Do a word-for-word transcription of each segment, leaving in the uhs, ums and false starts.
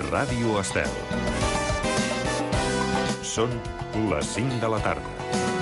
Ràdio Estel. Són les cinc de la tarda.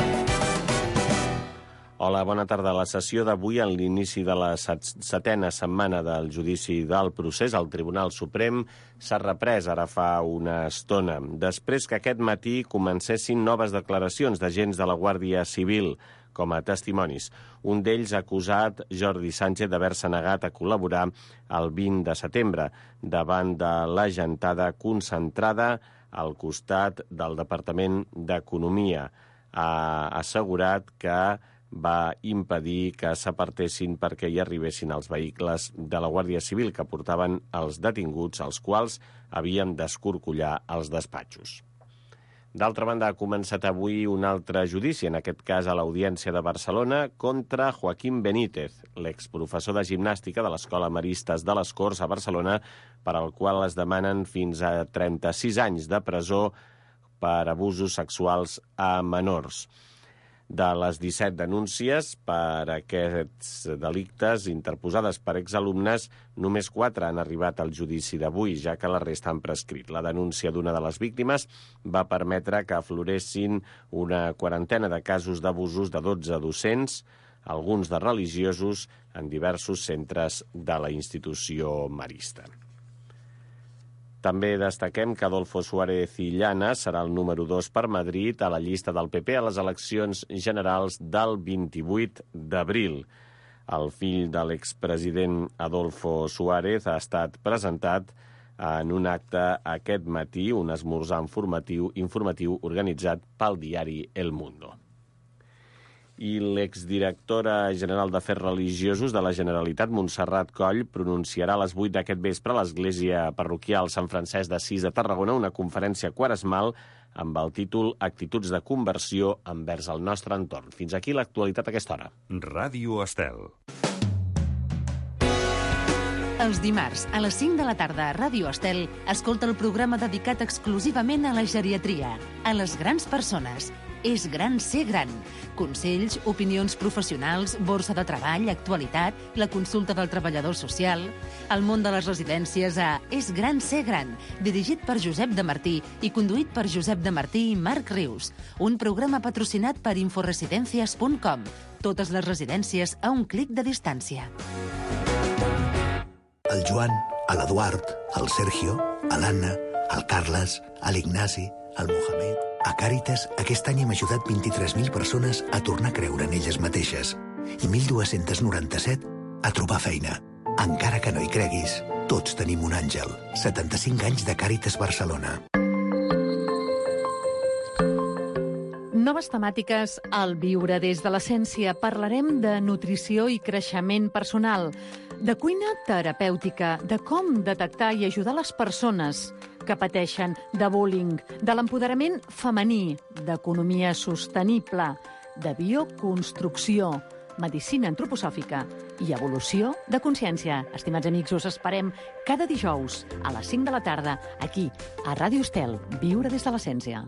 Hola, bona tarda. La sessió d'avui, en l'inici de la setena setmana del judici del procés al Tribunal Suprem, s'ha reprès ara fa una estona, després que aquest matí comencessin noves declaracions d'agents de la Guàrdia Civil com a testimonis. Un d'ells ha acusat Jordi Sánchez d'haver-se negat a col·laborar el vint de setembre davant de la gentada concentrada al costat del Departament d'Economia. Ha assegurat que va impedir que s'apartessin perquè hi arribessin els vehicles de la Guàrdia Civil que portaven els detinguts, als quals havien d'escorcollar els despatxos. D'altra banda, ha començat avui un altre judici, en aquest cas a l'Audiència de Barcelona, contra Joaquín Benítez, l'exprofessor de gimnàstica de l'Escola Maristes de les Corts a Barcelona, per al qual es demanen fins a trenta-sis anys de presó per abusos sexuals a menors. De les disset denúncies per aquests delictes interposades per exalumnes, només quatre han arribat al judici d'avui, ja que la resta han prescrit. La denúncia d'una de les víctimes va permetre que afloressin una quarantena de casos d'abusos de dotze docents, alguns de religiosos, en diversos centres de la institució marista. També destaquem que Adolfo Suárez i Llana serà el número dos per Madrid a la llista del P P a les eleccions generals del vint-i-vuit d'abril. El fill de l'expresident Adolfo Suárez ha estat presentat en un acte aquest matí, un esmorzar informatiu, informatiu organitzat pel diari El Mundo. I l'exdirectora general d'Afers Religiosos de la Generalitat, Montserrat Coll, pronunciarà a les vuit d'aquest vespre a l'Església Parroquial Sant Francesc d'Assís de Tarragona una conferència quaresmal amb el títol Actituds de conversió envers el nostre entorn. Fins aquí l'actualitat a aquesta hora. Ràdio Estel. Els dimarts, a les cinc de la tarda a Ràdio Estel, escolta el programa dedicat exclusivament a la geriatria, a les grans persones. És gran ser gran. Consells, opinions professionals, borsa de treball, actualitat, la consulta del treballador social, el món de les residències a És gran ser gran, dirigit per Josep de Martí i conduït per Josep de Martí i Marc Rius. Un programa patrocinat per inforesidencias punt com. Totes les residències a un clic de distància. El Joan, l'Eduard, el Sergio, l'Anna, el Carles, l'Ignasi, el Mohamed... A Càritas, aquest any hem ajudat vint-i-tres mil persones a tornar a creure en elles mateixes i mil dos-cents noranta-set a trobar feina. Encara que no hi creguis, tots tenim un àngel. setanta-cinc anys de Càritas Barcelona. Noves temàtiques al Viure des de l'Essència. Parlarem de nutrició i creixement personal, de cuina terapèutica, de com detectar i ajudar les persones que pateixen de bullying, de l'empoderament femení, d'economia sostenible, de bioconstrucció, medicina antroposòfica i evolució de consciència. Estimats amics, us esperem cada dijous a les cinc de la tarda, aquí, a Ràdio Estel, Viure des de l'Essència.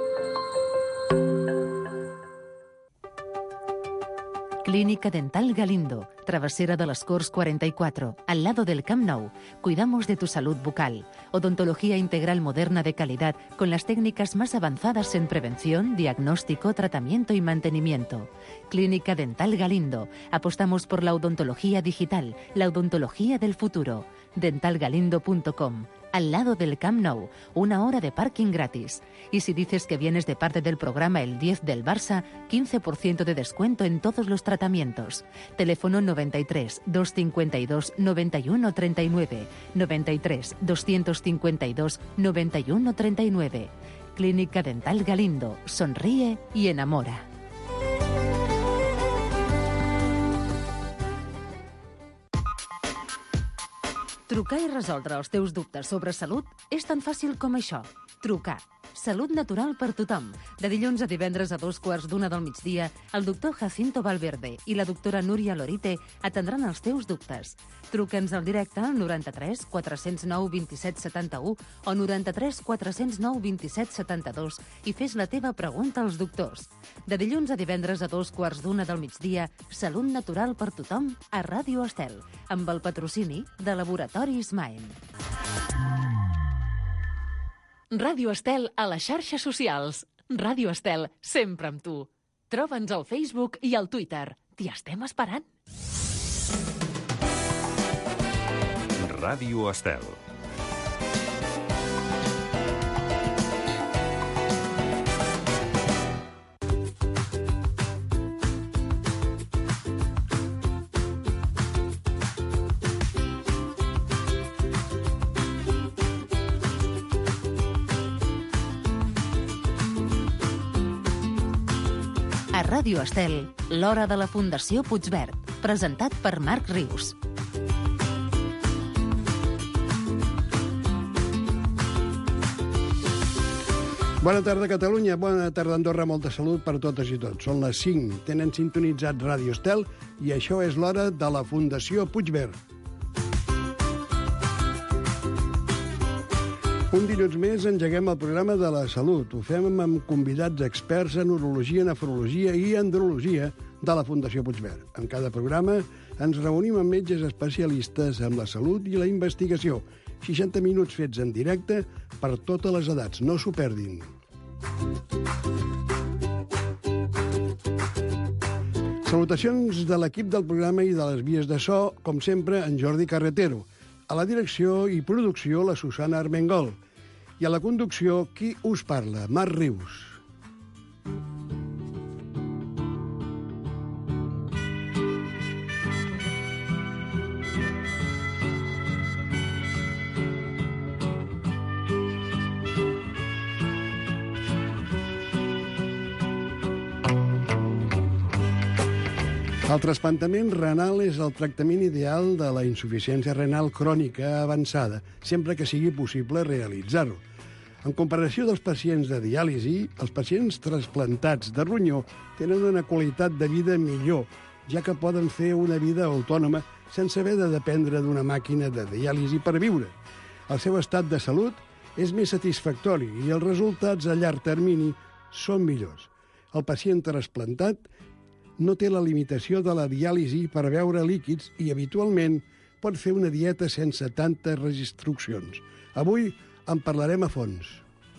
Clínica Dental Galindo, Travesera de las Corts cuarenta y cuatro, al lado del Camp Nou. Cuidamos de tu salud bucal. Odontología integral moderna de calidad con las técnicas más avanzadas en prevención, diagnóstico, tratamiento y mantenimiento. Clínica Dental Galindo. Apostamos por la odontología digital, la odontología del futuro. dental galindo punto com. Al lado del Camp Nou, una hora de parking gratis. Y si dices que vienes de parte del programa El diez del Barça, quince por ciento de descuento en todos los tratamientos. Teléfono noventa y tres, doscientos cincuenta y dos, noventa y uno treinta y nueve, noventa y tres, doscientos cincuenta y dos, noventa y uno treinta y nueve. Clínica Dental Galindo. Sonríe y enamora. Trucar i resoldre els teus dubtes sobre salut és tan fàcil com això. Trucar. Salut natural per tothom. De dilluns a divendres a dos quarts d'una del migdia, el doctor Jacinto Valverde i la doctora Núria Lorite atendran els teus dubtes. Truca'ns al directe al noranta-tres quatre zero nou vint set setanta-u o noranta-tres quatre zero nou vint set setanta-dos i fes la teva pregunta als doctors. De dilluns a divendres a dos quarts d'una del migdia, Salut natural per tothom a Ràdio Estel, amb el patrocini de Laboratoris Maen. Ràdio Estel a les xarxes socials. Ràdio Estel, sempre amb tu. Troba'ns al Facebook i al Twitter. T'hi estem esperant. Ràdio Estel. A Ràdio Estel, l'hora de la Fundació Puigverd, presentat per Marc Rius. Bona tarda, Catalunya. Bona tarda, Andorra. Molta salut per totes i tots. Són les cinc. Tenen sintonitzat Ràdio Estel i això és l'hora de la Fundació Puigverd. Un dilluns més engeguem el programa de la salut. Ho fem amb convidats experts en urologia, nefrologia i andrologia de la Fundació Puigverd. En cada programa ens reunim amb metges especialistes en la salut i la investigació. seixanta minuts fets en directe per totes les edats. No s'ho perdin. Salutacions de l'equip del programa i de les vies de so, com sempre, en Jordi Carretero. A la direcció i producció, la Susana Armengol. I a la conducció, qui us parla? Marc Rius. El trasplantament renal és el tractament ideal de la insuficiència renal crònica avançada, sempre que sigui possible realitzar-ho. En comparació dels pacients de diàlisi, els pacients trasplantats de ronyó tenen una qualitat de vida millor, ja que poden fer una vida autònoma sense haver de dependre d'una màquina de diàlisi per viure. El seu estat de salut és més satisfactori i els resultats a llarg termini són millors. El pacient trasplantat no té la limitació de la diàlisi per beure líquids i habitualment pot fer una dieta sense tantes restriccions. Avui en parlarem a fons.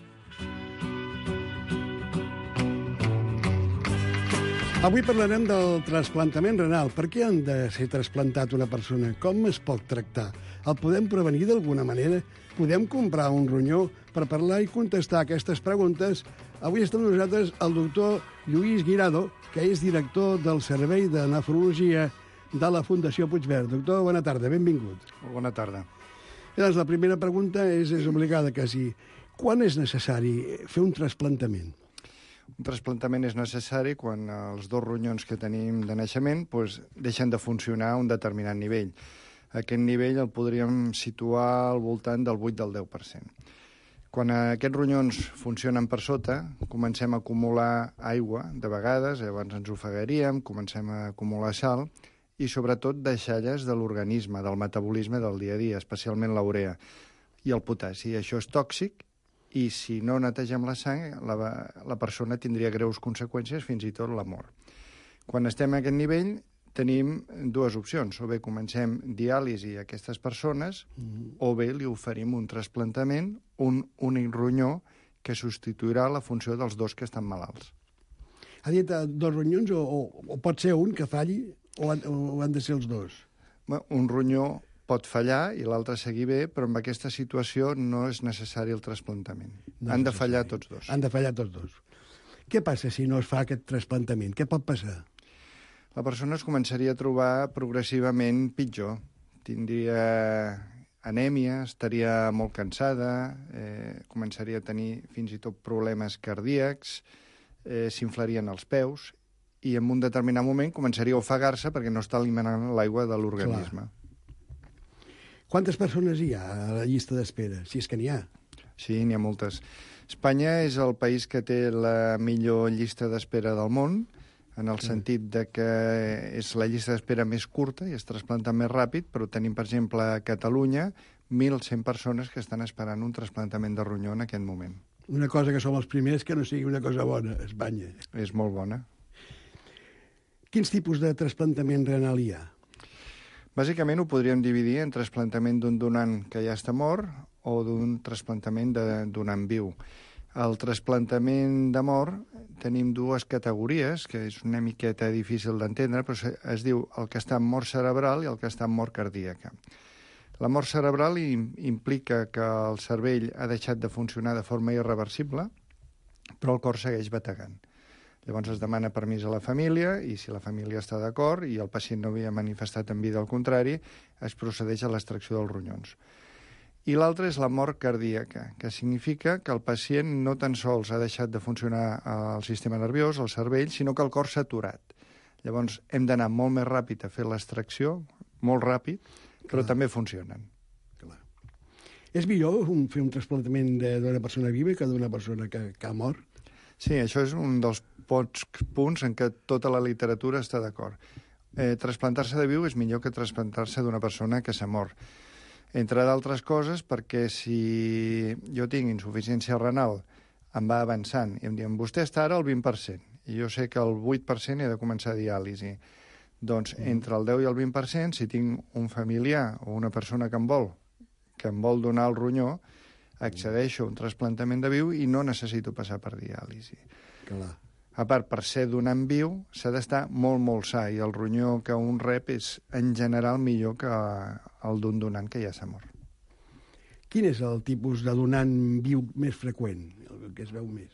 Avui parlarem del trasplantament renal. Per què han de ser trasplantat una persona? Com es pot tractar? El podem prevenir d'alguna manera? Podem comprar un ronyó? Per parlar i contestar aquestes preguntes, avui està amb nosaltres el doctor Lluís Guirado, que és director del Servei de Nefrologia de la Fundació Puigverd. Doctor, bona tarda, benvingut. Bona tarda. Llavors, la primera pregunta és, és obligada quasi. Quan és necessari fer un trasplantament? Un trasplantament és necessari quan els dos ronyons que tenim de naixement doncs, deixen de funcionar a un determinat nivell. Aquest nivell el podríem situar al voltant del vuit del deu per cent. Quan aquests ronyons funcionen per sota, comencem a acumular aigua de vegades, llavors ens ofegaríem, comencem a acumular sal i sobretot deixalles de l'organisme, del metabolisme del dia a dia, especialment la urea i el potassi. Això és tòxic i si no netegem la sang, la, la persona tindria greus conseqüències, fins i tot la mort. Quan estem a aquest nivell, tenim dues opcions. O bé comencem diàlisi a aquestes persones, mm. o bé li oferim un trasplantament, un únic ronyó que substituirà la funció dels dos que estan malalts. Ha dit dos ronyons o, o, o pot ser un que falli o han, o han de ser els dos? Bé, un ronyó pot fallar i l'altre seguir bé, però en aquesta situació no és necessari el trasplantament. No Han de fallar tots dos. Han de fallar tots dos. Què passa si no es fa aquest trasplantament? Què pot passar? La persona es començaria a trobar progressivament pitjor. Tindria anèmia, estaria molt cansada, eh, començaria a tenir fins i tot problemes cardíacs, eh, s'inflarien els peus i en un determinat moment començaria a ofegar-se perquè no està eliminant l'aigua de l'organisme. Clar. Quantes persones hi ha a la llista d'espera, si és que n'hi ha? Sí, n'hi ha moltes. Espanya és el país que té la millor llista d'espera del món, en el sentit de que és la llista d'espera més curta i es trasplanta més ràpid, però tenim, per exemple, a Catalunya mil cent persones que estan esperant un trasplantament de ronyó en aquest moment. Una cosa que som els primers que no sigui una cosa bona, a Espanya. És molt bona. Quins tipus de trasplantament renal hi ha? Bàsicament ho podríem dividir en trasplantament d'un donant que ja està mort o d'un trasplantament de donant viu. El trasplantament de mort tenim dues categories, que és una miqueta difícil d'entendre, però es diu el que està en mort cerebral i el que està en mort cardíaca. La mort cerebral implica que el cervell ha deixat de funcionar de forma irreversible, però el cor segueix bategant. Llavors es demana permís a la família i si la família està d'acord i el pacient no havia manifestat en vida el contrari, es procedeix a l'extracció dels ronyons. I l'altra és la mort cardíaca, que significa que el pacient no tan sols ha deixat de funcionar el sistema nerviós, el cervell, sinó que el cor s'ha aturat. Llavors hem d'anar molt més ràpid a fer l'extracció, molt ràpid, però Clar. també funcionen. Clar. És millor un, fer un trasplantament d'una persona viva que d'una persona que, que ha mort? Sí, això és un dels pocs punts en què tota la literatura està d'acord. Eh, trasplantar-se de viu és millor que trasplantar-se d'una persona que s'ha mort. Entre d'altres coses, perquè si jo tinc insuficiència renal, em va avançant, i em diuen, vostè està ara al vint per cent, i jo sé que el vuit per cent he de començar diàlisi. Doncs mm. entre el deu i el vint per cent, si tinc un familiar o una persona que em vol, que em vol donar el ronyó, accedeixo a un trasplantament de viu i no necessito passar per diàlisi. Clar. A part, per ser donant viu, s'ha d'estar molt, molt sa, i el ronyó que un rep és, en general, millor que el d'un donant que ja s'ha mort. Quin és el tipus de donant viu més freqüent, el que es veu més?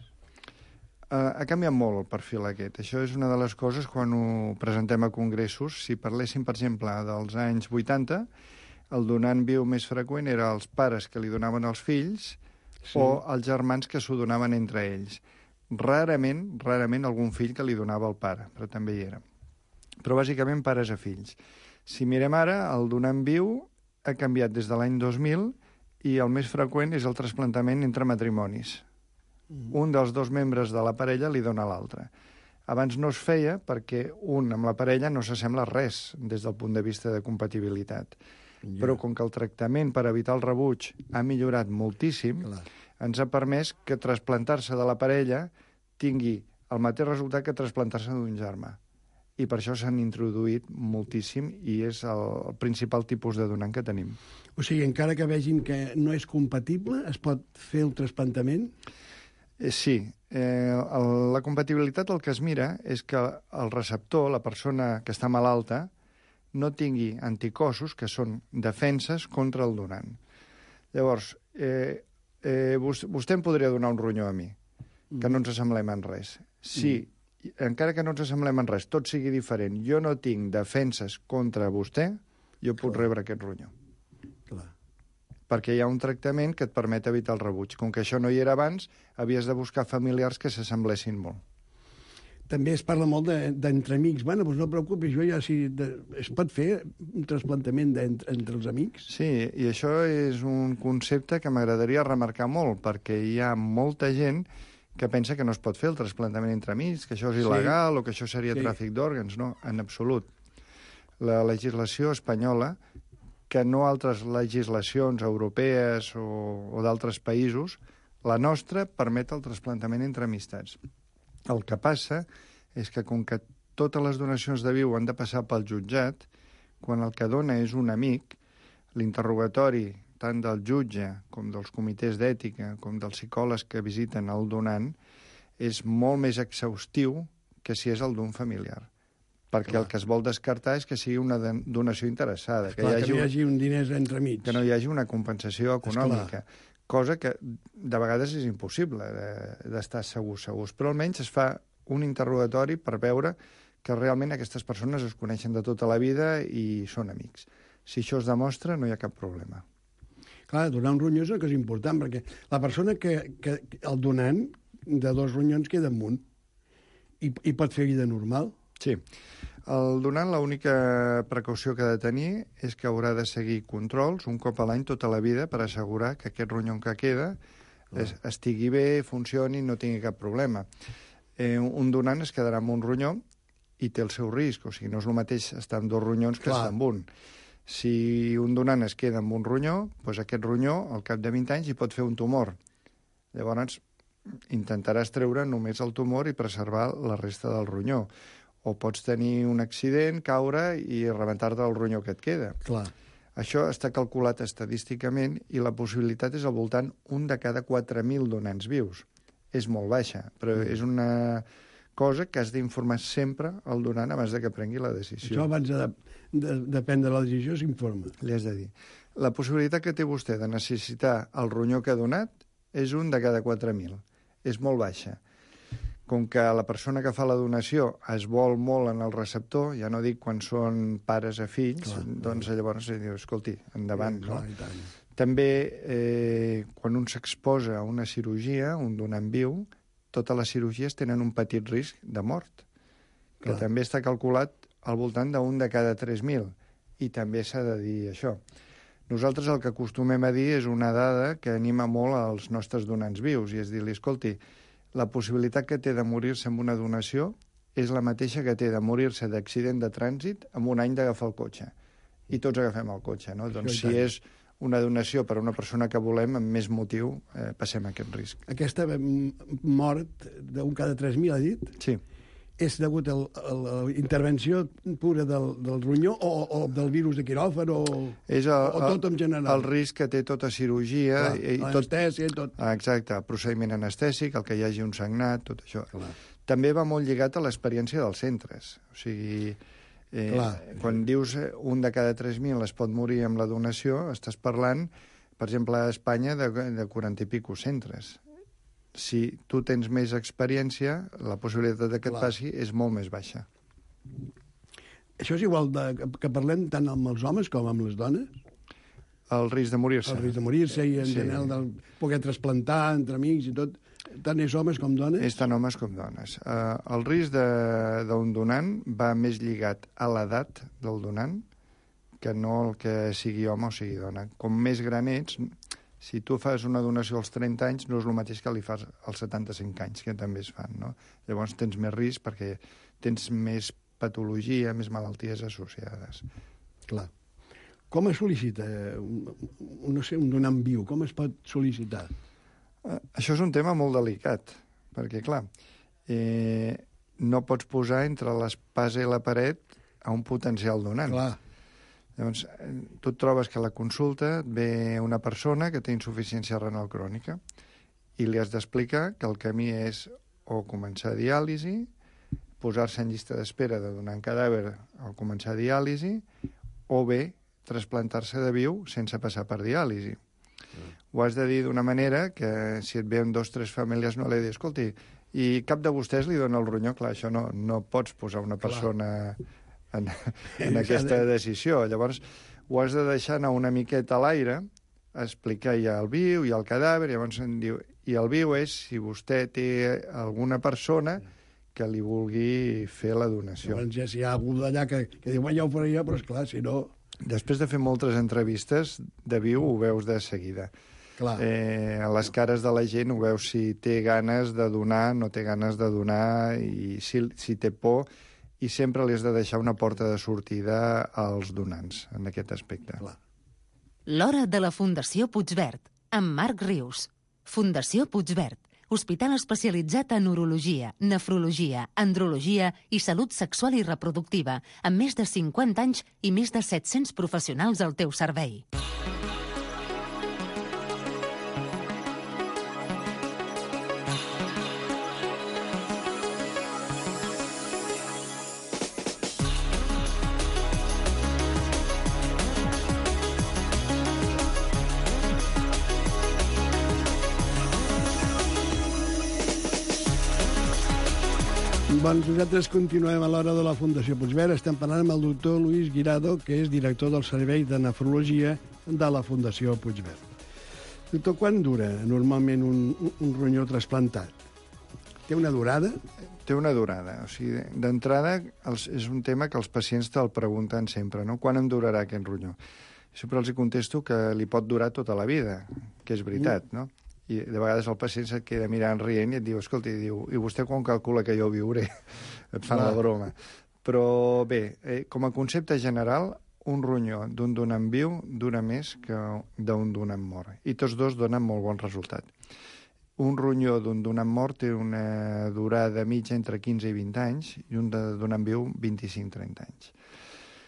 Uh, ha canviat molt el perfil aquest. Això és una de les coses quan ho presentem a congressos. Si parléssim, per exemple, dels anys vuitanta, el donant viu més freqüent era els pares que li donaven als fills sí. o els germans que s'ho donaven entre ells. Rarament, rarament algun fill que li donava al pare, però també hi era. Però bàsicament pares a fills. Si mirem ara, el donant viu ha canviat des de l'any dos mil i el més freqüent és el trasplantament entre matrimonis. Mm. Un dels dos membres de la parella li dona a l'altre. Abans no es feia perquè un amb la parella no s'assembla res des del punt de vista de compatibilitat. Yeah. Però com que el tractament per evitar el rebuig ha millorat moltíssim, Clar. ens ha permès que trasplantar-se de la parella tingui el mateix resultat que trasplantar-se d'un germà. I per això s'han introduït moltíssim i és el principal tipus de donant que tenim. O sigui, encara que vegin que no és compatible, es pot fer el trasplantament? Eh, sí. Eh, el, la compatibilitat el que es mira és que el receptor, la persona que està malalta, no tingui anticossos, que són defenses contra el donant. Llavors, eh, eh, vostè em podria donar un ronyó a mi, que no ens assemblem en res. Si, mm. encara que no ens assemblem en res, tot sigui diferent, jo no tinc defenses contra vostè, jo puc Clar. rebre aquest ronyó. Clar. Perquè hi ha un tractament que et permet evitar el rebuig. Com que això no hi era abans, havies de buscar familiars que s'assemblessin molt. També es parla molt d'entre amics. Bueno, doncs no et preocupis, jo ja si... De, es pot fer un trasplantament entre, entre els amics? Sí, i això és un concepte que m'agradaria remarcar molt, perquè hi ha molta gent que pensa que no es pot fer el trasplantament entre amics, que això és il·legal sí. o que això seria sí. tràfic d'òrgans. No, en absolut. La legislació espanyola, que no altres legislacions europees o, o d'altres països, la nostra permet el trasplantament entre amistats. El que passa és que, com que totes les donacions de viu han de passar pel jutjat, quan el que dona és un amic, l'interrogatori tant del jutge com dels comitès d'ètica, com dels psicòlegs que visiten el donant, és molt més exhaustiu que si és el d'un familiar. Perquè Clar. el que es vol descartar és que sigui una donació interessada. Que, Clar, hi hagi, que no hi hagi un diners entremig. Que no hi hagi una compensació econòmica. Cosa que de vegades és impossible d'estar segurs, segurs. Però almenys es fa un interrogatori per veure que realment aquestes persones es coneixen de tota la vida i són amics. Si això es demostra, no hi ha cap problema. Clar, donar un ronyó és una cosa important, perquè la persona que, que el donant de dos ronyons queda en un i, i pot fer vida normal. Sí. El donant, l'única precaució que ha de tenir és que haurà de seguir controls un cop a l'any tota la vida per assegurar que aquest ronyó que queda es, estigui bé, funcioni, no tingui cap problema. Eh, un donant es quedarà amb un ronyó i té el seu risc, o sigui, no és el mateix estar amb dos ronyons que Clar. estar amb un. Si un donant es queda amb un ronyó, doncs aquest ronyó, al cap de vint anys, hi pot fer un tumor. Llavors, intentaràs treure només el tumor i preservar la resta del ronyó. O pots tenir un accident, caure i rebentar-te el ronyó que et queda. Clar. Això està calculat estadísticament i la possibilitat és al voltant un de cada quatre mil donants vius. És molt baixa, però és una cosa que has d'informar sempre al donant abans de que prengui la decisió. Això abans de, de, de prendre la decisió s'informa. Li has de dir. La possibilitat que té vostè de necessitar el ronyó que ha donat és un de cada quatre mil. És molt baixa. Com que la persona que fa la donació es vol molt en el receptor, ja no dic quan són pares a fills, clar, doncs llavors diu, escolti, endavant. Sí, clar, no? I tant. També, eh, quan un s'exposa a una cirurgia, un donant viu, totes les cirurgies tenen un petit risc de mort, que clar, també està calculat al voltant d'un de cada tres mil. I també s'ha de dir això. Nosaltres el que acostumem a dir és una dada que anima molt als nostres donants vius, i és dir-li, escolti, la possibilitat que té de morir-se amb una donació és la mateixa que té de morir-se d'accident de trànsit amb un any d'agafar el cotxe. I tots agafem el cotxe, no? Doncs si és una donació per a una persona que volem, amb més motiu, eh, passem aquest risc. Aquesta mort d'un cada tres mil, ha dit? Sí. És degut a la intervenció pura del, del ronyó o, o del virus de quiròfan o, és el, o tot en general? El risc que té tota cirurgia. L'anestèsia i tot. Exacte, el procediment anestèsic, el que hi hagi un sagnat, tot això. Clar. També va molt lligat a l'experiència dels centres. O sigui, eh, quan dius un de cada tres mil es pot morir amb la donació, estàs parlant, per exemple, a Espanya, de, de quaranta i pico centres. Si tu tens més experiència, la possibilitat que et passi és molt més baixa. Això és igual de, que parlem tant amb els homes com amb les dones? El risc de morir-se. El risc de morir-se i en sí. general de poder trasplantar entre amics i tot. Tant és homes com dones? És tant homes com dones. Uh, el risc d'un donant va més lligat a l'edat del donant que no el que sigui home o sigui dona. Com més gran ets... Si tu fas una donació als trenta anys, no és el mateix que li fas als setanta-cinc anys, que també es fan, no? Llavors tens més risc perquè tens més patologia, més malalties associades. Clar. Com es sol·licita un, no sé, un donant viu? Com es pot sol·licitar? Uh, això és un tema molt delicat, perquè, clar, eh, no pots posar entre l'espasa i la paret a un potencial donant. Clar. Llavors, tu et trobes que a la consulta et ve una persona que té insuficiència renal crònica i li has d'explicar que el camí és o començar diàlisi, posar-se en llista d'espera de donar un cadàver o començar diàlisi, o bé trasplantar-se de viu sense passar per diàlisi. Mm. Ho has de dir d'una manera que si et veuen dos o tres famílies no li dir, escolti, i cap de vostès li dona el ronyó? Clar, això no, no pots posar una persona... Clar. En, en aquesta decisió. Llavors, ho has de deixar anar una miqueta a l'aire, explicar ja el viu i el cadàver, llavors em diu, i el viu és si vostè té alguna persona que li vulgui fer la donació. Llavors ja si hi ha algú d'allà que, que diu, ja ho faré jo, però esclar, si no... Després de fer moltes entrevistes, de viu ho veus de seguida. Clar. Eh, a les cares de la gent ho veus si té ganes de donar, no té ganes de donar, i si, si té por... i sempre li has de deixar una porta de sortida als donants, en aquest aspecte. L'hora de la Fundació Puigverd, amb Marc Rius. Fundació Puigverd, hospital especialitzat en urologia, nefrologia, andrologia i salut sexual i reproductiva, amb més de cinquanta anys i més de set-cents professionals al teu servei. Doncs nosaltres continuem a l'hora de la Fundació Puigverd. Estem parlant amb el doctor Luis Guirado, que és director del Servei de Nefrologia de la Fundació Puigverd. Doctor, quan dura normalment un, un ronyó trasplantat? Té una durada? Té una durada. O sigui, d'entrada, és un tema que els pacients te'l pregunten sempre, no? Quan em durarà aquest ronyó? Sempre els contesto que li pot durar tota la vida, que és veritat, no? I de vegades el pacient se't queda mirant rient i et diu, escolta, i, diu, i vostè quan calcula que jo viuré? Et fan la broma. Però bé, eh, com a concepte general, un ronyó d'un donant viu dura més que d'un donant mort. I tots dos donen molt bon resultat. Un ronyó d'un donant mort té una durada mitja entre quinze i vint anys i un de donant viu vint-i-cinc a trenta anys.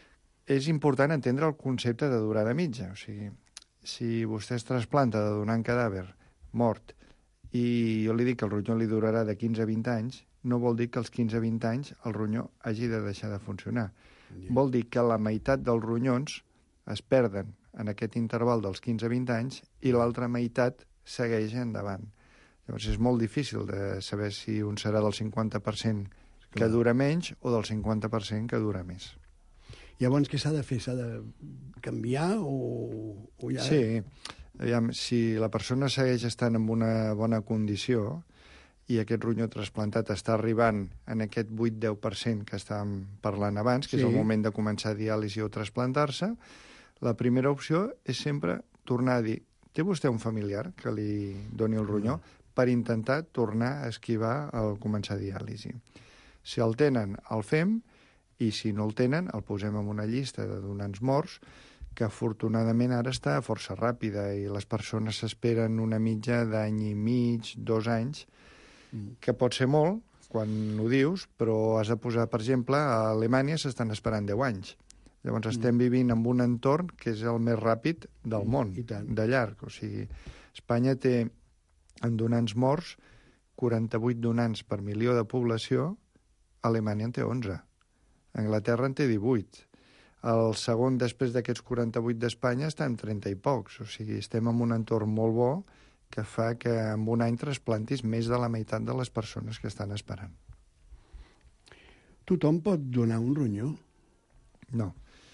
és important entendre el concepte de durada mitja. O sigui, si vostè es trasplanta de donar un cadàver mort i jo li dic que el ronyó li durarà de quinze a vint anys, no vol dir que als quinze a vint anys el ronyó hagi de deixar de funcionar. Yeah. Vol dir que la meitat dels ronyons es perden en aquest interval dels quinze a vint anys i l'altra meitat segueix endavant. Llavors és molt difícil de saber si un serà del cinquanta per cent que dura menys o del cinquanta per cent que dura més. Llavors, què s'ha de fer? S'ha de canviar o, o ja... Sí, aviam, si la persona segueix estant en una bona condició i aquest ronyó trasplantat està arribant en aquest vuit a deu per cent que estàvem parlant abans, que sí. És el moment de començar diàlisi o trasplantar-se, la primera opció és sempre tornar a dir té vostè un familiar que li doni el ronyó per intentar tornar a esquivar el començar diàlisi. Si el tenen, el fem, i si no el tenen, el posem en una llista de donants morts que afortunadament ara està força ràpida i les persones s'esperen una mitja d'any i mig, dos anys, que pot ser molt quan ho dius, però has de posar, per exemple, a Alemanya s'estan esperant deu anys. Llavors estem vivint en un entorn que és el més ràpid del món, de llarg. O sigui, Espanya té en donants morts quaranta-vuit donants per milió de població, Alemanya en té onze. Anglaterra en té divuit. El segon després d'aquests quaranta-vuit d'Espanya està en trenta i pocs. O sigui, estem en un entorn molt bo que fa que en un any trasplantis més de la meitat de les persones que estan esperant. Tothom pot donar un ronyó? No.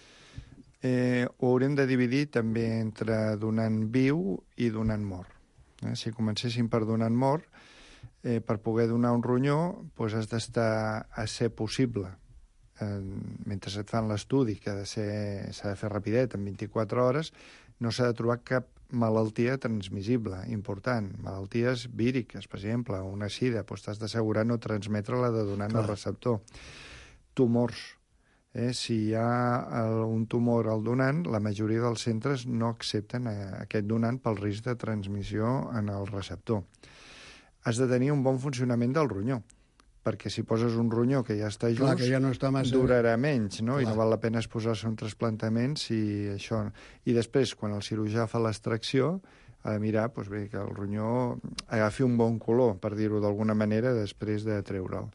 Eh, ho haurem de dividir també entre donant viu i donant mort. Eh? Si comencéssim per donant mort, eh, per poder donar un ronyó doncs has d'estar a ser possible. Eh, mentre et fan l'estudi, que ha de ser, s'ha de fer rapidet, en vint-i-quatre hores, no s'ha de trobar cap malaltia transmissible important. Malalties víriques, per exemple, una sida, doncs t'has d'assegurar no transmetre-la de donant al receptor. Tumors. Eh, si hi ha un tumor al donant, la majoria dels centres no accepten aquest donant pel risc de transmissió en el receptor. Has de tenir un bon funcionament del ronyó, perquè si poses un ronyó que ja està just, Clar, que ja no està massa... durarà menys, no? I no val la pena posar-se un trasplantament si això... I després, quan el cirurgià fa l'extracció, ha de mirar doncs bé, que el ronyó agafi un bon color, per dir-ho d'alguna manera, després de treure'l.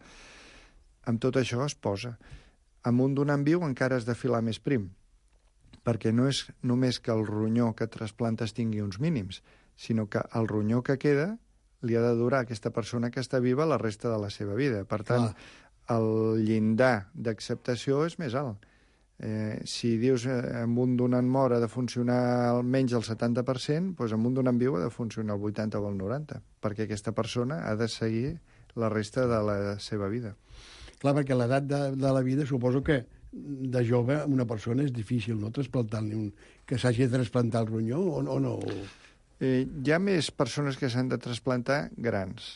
Amb tot això es posa. Amb un donant viu encara has de filar més prim, perquè no és només que el ronyó que trasplantes tingui uns mínims, sinó que el ronyó que queda li ha de durar a aquesta persona que està viva la resta de la seva vida. Per tant, Clar. el llindar d'acceptació és més alt. Eh, si dius eh, amb un donant mort ha de funcionar almenys el setanta per cent, doncs amb un donant viu ha de funcionar el vuitanta o el noranta, perquè aquesta persona ha de seguir la resta de la seva vida. Clar, perquè l'edat de, de la vida suposo que de jove una persona és difícil, no?, trasplantar-li un... que s'hagi de trasplantar el ronyó o, o no? Eh, hi ha més persones que s'han de trasplantar grans,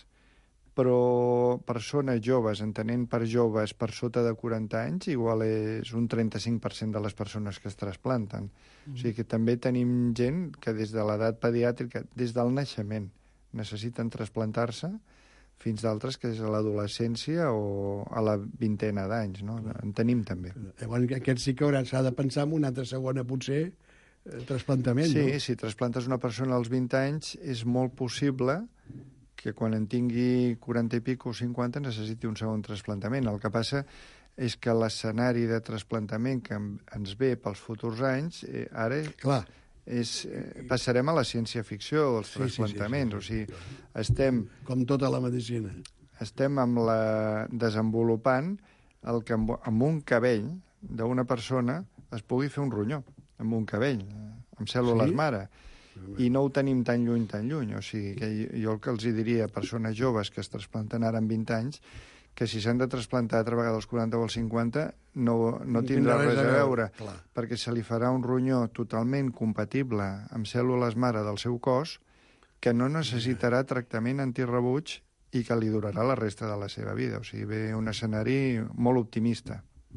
però persones joves, entenent per joves per sota de quaranta anys, igual és un trenta-cinc per cent de les persones que es trasplanten. Mm. O sigui que també tenim gent que des de l'edat pediàtrica, des del naixement, necessiten trasplantar-se, fins d'altres que és a l'adolescència o a la vintena d'anys, no? En tenim també. Llavors, aquest sí que haurà, s'ha de pensar en una altra segona, potser, eh, trasplantament, sí, no? Sí, si trasplantes una persona als vint anys, és molt possible que quan en tingui quaranta i pico o cinquanta necessiti un segon trasplantament. El que passa és que l'escenari de trasplantament que ens ve pels futurs anys, eh, ara... Clar. És, eh, passarem a la ciència-ficció dels sí, trasplantaments, sí, sí, sí, sí. O sigui, estem... Com tota la medicina. Estem amb la... desenvolupant el que amb, amb un cabell d'una persona es pugui fer un ronyó, amb un cabell, amb cèl·lules sí? mare, i no ho tenim tan lluny, tan lluny. O sigui, que jo el que els diria a persones joves que es trasplanten ara amb vint anys, que si s'han de trasplantar altra vegada als quaranta o als cinquanta no, no tindrà res a veure, Clar. perquè se li farà un ronyó totalment compatible amb cèl·lules mare del seu cos que no necessitarà tractament antirebuig i que li durarà la resta de la seva vida. O sigui, ve un escenari molt optimista.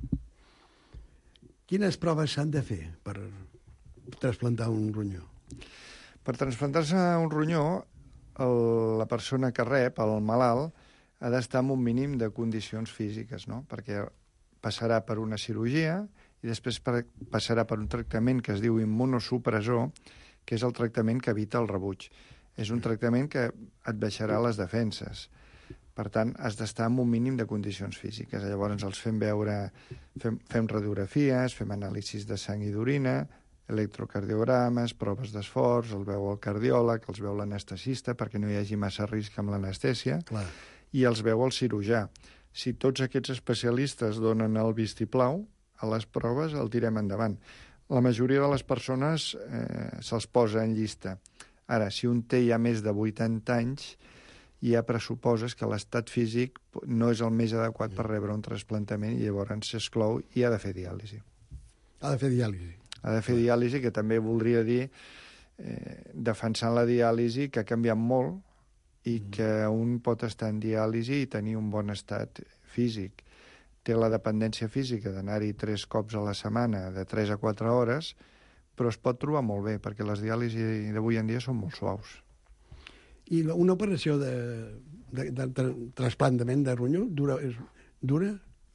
Quines proves s'han de fer per trasplantar un ronyó? Per trasplantar-se un ronyó, el, la persona que rep, el malalt, ha d'estar en un mínim de condicions físiques, no? Perquè passarà per una cirurgia i després passarà per un tractament que es diu immunosupressor, que és el tractament que evita el rebuig. És un tractament que et baixarà les defenses. Per tant, has d'estar en un mínim de condicions físiques. Llavors els fem veure, fem, fem radiografies, fem anàlisis de sang i d'orina, electrocardiogrames, proves d'esforç, el veu el cardiòleg, els veu l'anestesista perquè no hi hagi massa risc amb l'anestèsia, i els veu el cirurgià. Si tots aquests especialistes donen el vistiplau, a les proves el tirem endavant. La majoria de les persones eh, se'ls posa en llista. Ara, si un té ja més de vuitanta anys, ja pressuposes que l'estat físic no és el més adequat per rebre un trasplantament i llavors s'exclou i ha de fer diàlisi. Ha de fer diàlisi. Ha de fer diàlisi, que també voldria dir, eh, defensant la diàlisi, que ha canviat molt i mm. que un pot estar en diàlisi i tenir un bon estat físic. Té la dependència física d'anar-hi tres cops a la setmana, de tres a quatre hores, però es pot trobar molt bé, perquè les diàlisis d'avui en dia són molt suaus. I una operació de, de, de, de trasplantament de ronyó dura? És, dura?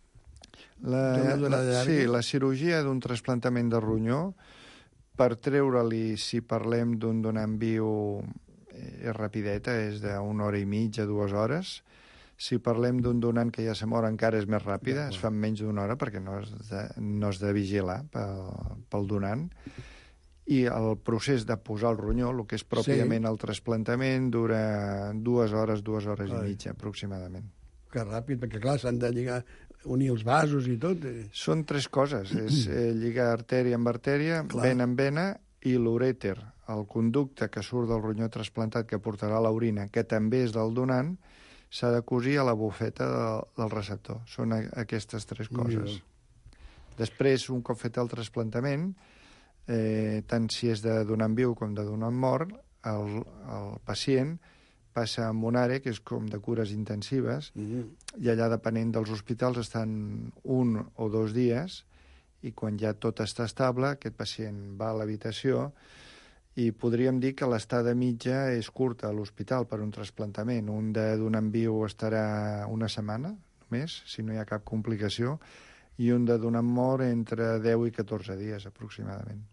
La, la, sí, la cirurgia d'un trasplantament de ronyó, per treure-li, si parlem d'un donant viu, és rapideta, és d'una hora i mitja, dues hores. Si parlem d'un donant que ja se mor, encara és més ràpida, es fa en menys d'una hora, perquè no has de, no has de vigilar pel, pel donant. I el procés de posar el ronyó, el que és pròpiament sí. el trasplantament, dura dues hores, dues hores Ai. i mitja, aproximadament. Que ràpid, perquè clar, s'han de lligar, unir els vasos i tot. Són tres coses, és eh, lligar artèria amb artèria, clar. vena amb vena, i l'urèter, el conducte que surt del ronyó trasplantat que portarà l'orina, que també és del donant, s'ha de cosir a la bufeta de, del receptor. Són a, aquestes tres coses. Mira. Després, un cop fet el trasplantament, eh, tant si és de donant viu com de donant mort, el, el pacient passa a un àrea que és com de cures intensives, mm-hmm. i allà, depenent dels hospitals, estan un o dos dies, i quan ja tot està estable, aquest pacient va a l'habitació, i podríem dir que l'estada mitja és curta a l'hospital per un trasplantament. Un de donant viu estarà una setmana, només, si no hi ha cap complicació, i un de donant mort entre deu i catorze dies, aproximadament.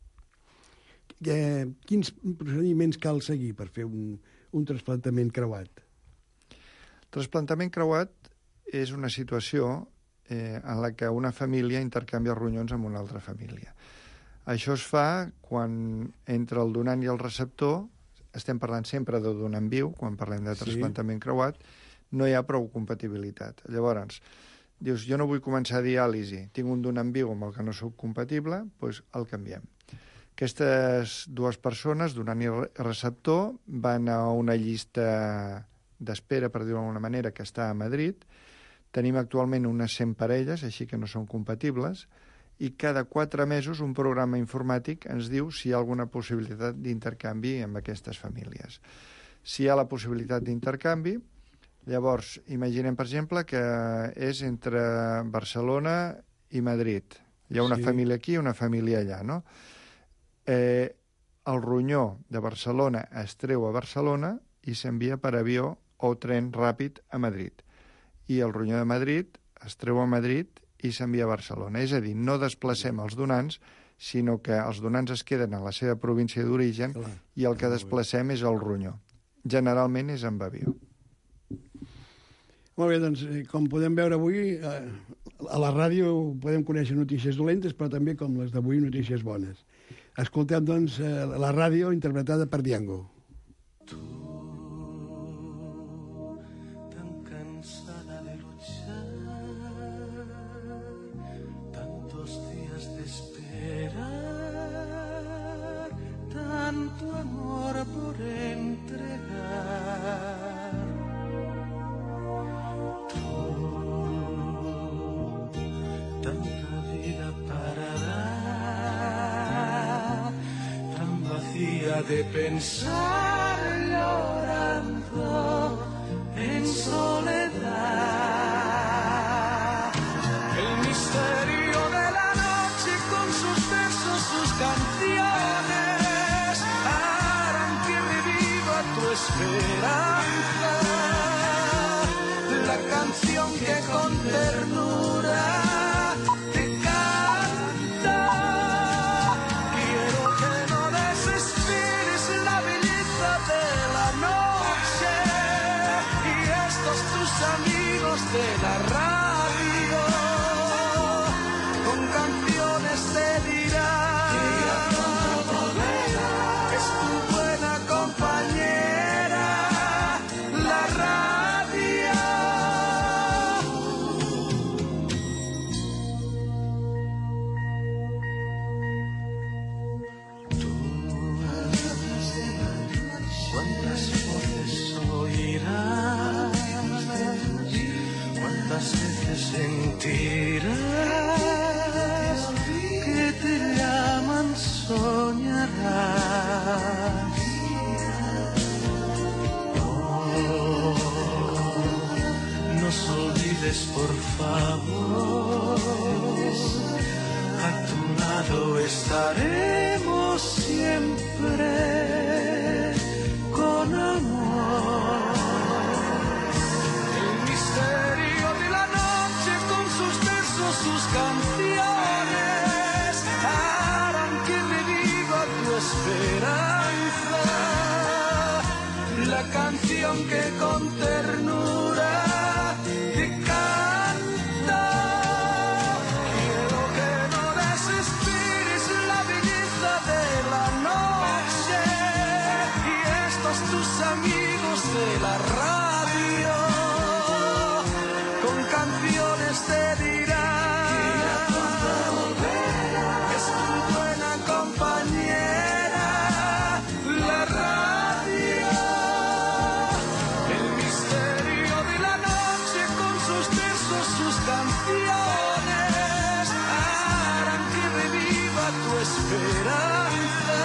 Eh, quins procediments cal seguir per fer un, un trasplantament creuat? Trasplantament creuat és una situació eh, en la que una família intercanvia ronyons amb una altra família. Això es fa quan entre el donant i el receptor, estem parlant sempre de donant viu, quan parlem de trasplantament sí. creuat, no hi ha prou compatibilitat. Llavors, dius, jo no vull començar diàlisi, tinc un donant viu amb el que no soc compatible, doncs el canviem. Aquestes dues persones, donant i receptor, van a una llista d'espera, per dir-ho d'alguna manera, que està a Madrid. Tenim actualment unes cent parelles, així que no són compatibles, i cada quatre mesos un programa informàtic ens diu si hi ha alguna possibilitat d'intercanvi amb aquestes famílies. Si hi ha la possibilitat d'intercanvi, llavors imaginem, per exemple, que és entre Barcelona i Madrid. Hi ha una sí. família aquí i una família allà, no? Eh, el ronyó de Barcelona es treu a Barcelona i s'envia per avió o tren ràpid a Madrid. I el ronyó de Madrid es treu a Madrid i s'envia a Barcelona. És a dir, no desplacem els donants, sinó que els donants es queden a la seva província d'origen i el que desplacem és el ronyó. Generalment és amb avió. Molt bé, doncs, com podem veure avui, a la ràdio podem conèixer notícies dolentes, però també, com les d'avui, notícies bones. Escoltem, doncs, la ràdio interpretada per Diango. Tu, tan cansada de luchar, tanto amor por entregar. Tú, tanta vida para dar, tan vacía de pensar llorando en soledad. El misterio de la noche con sus versos, sus canciones, harán que reviva tu esperanza. La canción que con ternura te canta. de la radio, con canciones te dirán que ya pronto volverás. Es tu buena compañera, la radio. Tú cuántas voces oirás, cuántas veces sentirás que te llaman, soñarás. Oh, nos olvides por favor, a tu lado estaremos siempre con amor. El misterio de la noche con sus versos, sus canciones harán que reviva tu esperanza. La canción que con ternura te canta. Quiero que no desesperes la belleza de la noche y estos tus amigos de la radio con canciones te dirán que ya pronto volverás. Es tu buena compañera, la radio. El misterio de la noche con sus versos, sus canciones harán que reviva tu esperanza.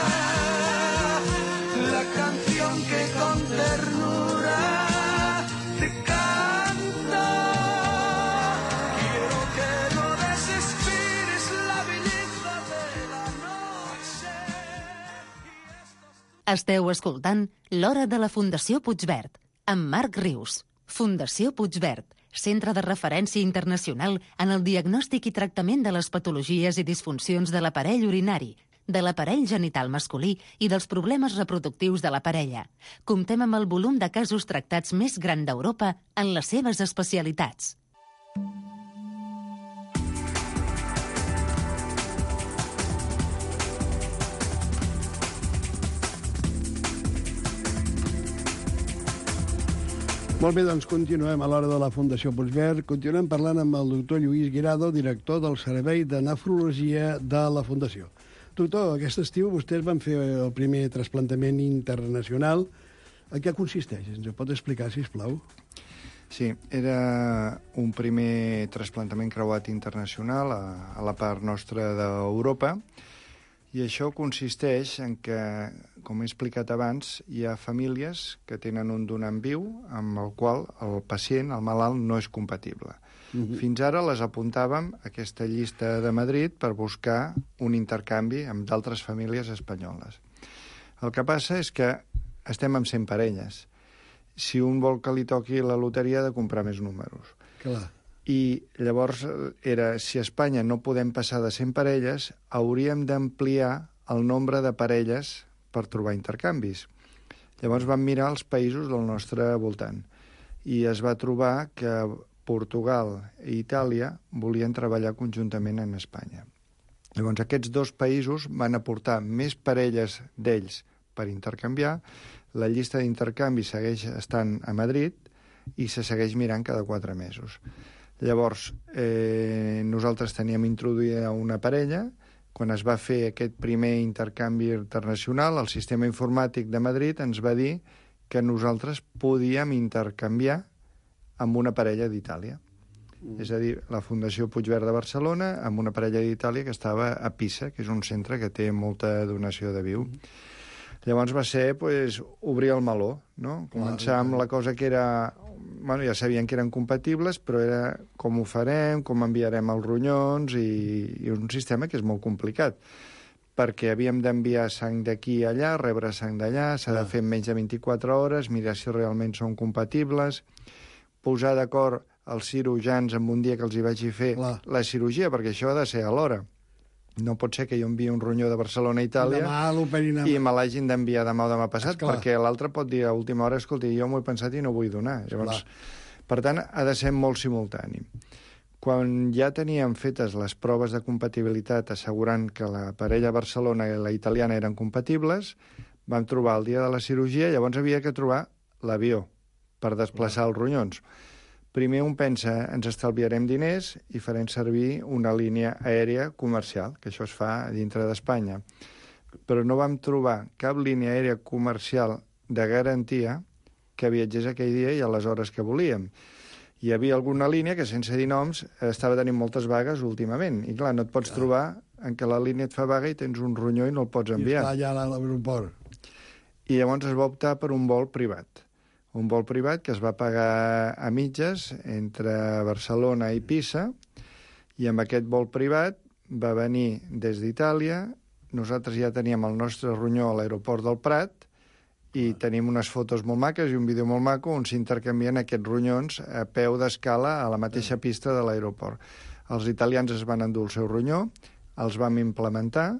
La canción que con ternura te canta. Quiero que no desesperes la belleza de la noche. Esteu escoltant L'Hora de la Fundació Puigverd, amb Marc Rius. Fundació Puigverd, centre de referència internacional en el diagnòstic i tractament de les patologies i disfuncions de l'aparell urinari, de l'aparell genital masculí i dels problemes reproductius de la parella. Comptem amb el volum de casos tractats més gran d'Europa en les seves especialitats. Molt bé, doncs continuem a l'Hora de la Fundació Puigverd. Continuem parlant amb el doctor Lluís Guirado, director del Servei de Nefrologia de la Fundació. Doctor, aquest estiu vostès van fer el primer trasplantament internacional. En què consisteix? Ens ho pot explicar, sisplau? Sí, era un primer trasplantament creuat internacional a, a la part nostra d'Europa, i això consisteix en que, com he explicat abans, hi ha famílies que tenen un donant viu amb el qual el pacient, el malalt, no és compatible. Uh-huh. Fins ara les apuntàvem a aquesta llista de Madrid per buscar un intercanvi amb d'altres famílies espanyoles. El que passa és que estem amb cent parelles. Si un vol que li toqui la loteria, ha de comprar més números. Clar. I llavors era, si a Espanya no podem passar de cent parelles, hauríem d'ampliar el nombre de parelles per trobar intercanvis. Llavors vam mirar els països del nostre voltant i es va trobar que Portugal i Itàlia volien treballar conjuntament en Espanya. Llavors aquests dos països van aportar més parelles d'ells per intercanviar. La llista d'intercanvi segueix estant a Madrid i se segueix mirant cada quatre mesos. Llavors, eh, nosaltres teníem introduïda una parella. Quan es va fer aquest primer intercanvi internacional, el sistema informàtic de Madrid ens va dir que nosaltres podíem intercanviar amb una parella d'Itàlia. Mm. És a dir, la Fundació Puigverd de Barcelona amb una parella d'Itàlia que estava a Pisa, que és un centre que té molta donació de viu. Mm. Llavors va ser pues, obrir el meló, no? Començar amb la cosa que era... Bueno, ja sabien que eren compatibles, però era com ho farem, com enviarem els ronyons, i, i un sistema que és molt complicat, perquè havíem d'enviar sang d'aquí a allà, rebre sang d'allà, s'ha de fer en menys de vint-i-quatre hores, mirar si realment són compatibles, posar d'acord els cirurgians en un dia que els hi vagi fer Clar. la cirurgia, perquè això ha de ser a l'hora. No pot ser que jo enviï un ronyó de Barcelona a Itàlia i me l'hagin d'enviar demà o demà passat, Esclar. perquè l'altre pot dir a última hora, escolti, jo m'ho he pensat i no vull donar. Llavors, Per tant, ha de ser molt simultani. Quan ja teníem fetes les proves de compatibilitat assegurant que la parella Barcelona i la italiana eren compatibles, vam trobar el dia de la cirurgia, llavors havia que trobar l'avió per desplaçar els ronyons. Primer un pensa, ens estalviarem diners i farem servir una línia aèria comercial, que això es fa dintre d'Espanya. Però no vam trobar cap línia aèria comercial de garantia que viatgés aquell dia i a les hores que volíem. Hi havia alguna línia que, sense dir noms, estava tenint moltes vagues últimament. I, clar, no et pots trobar en què la línia et fa vaga i tens un ronyó i no el pots enviar. I està allà a l'aeroport. I llavors es va optar per un vol privat. Un vol privat que es va pagar a mitges entre Barcelona i Pisa, i amb aquest vol privat va venir des d'Itàlia. Nosaltres ja teníem el nostre ronyó a l'aeroport del Prat, i tenim unes fotos molt maques i un vídeo molt maco on s'intercanvien aquests ronyons a peu d'escala a la mateixa pista de l'aeroport. Els italians es van endur el seu ronyó, els vam implementar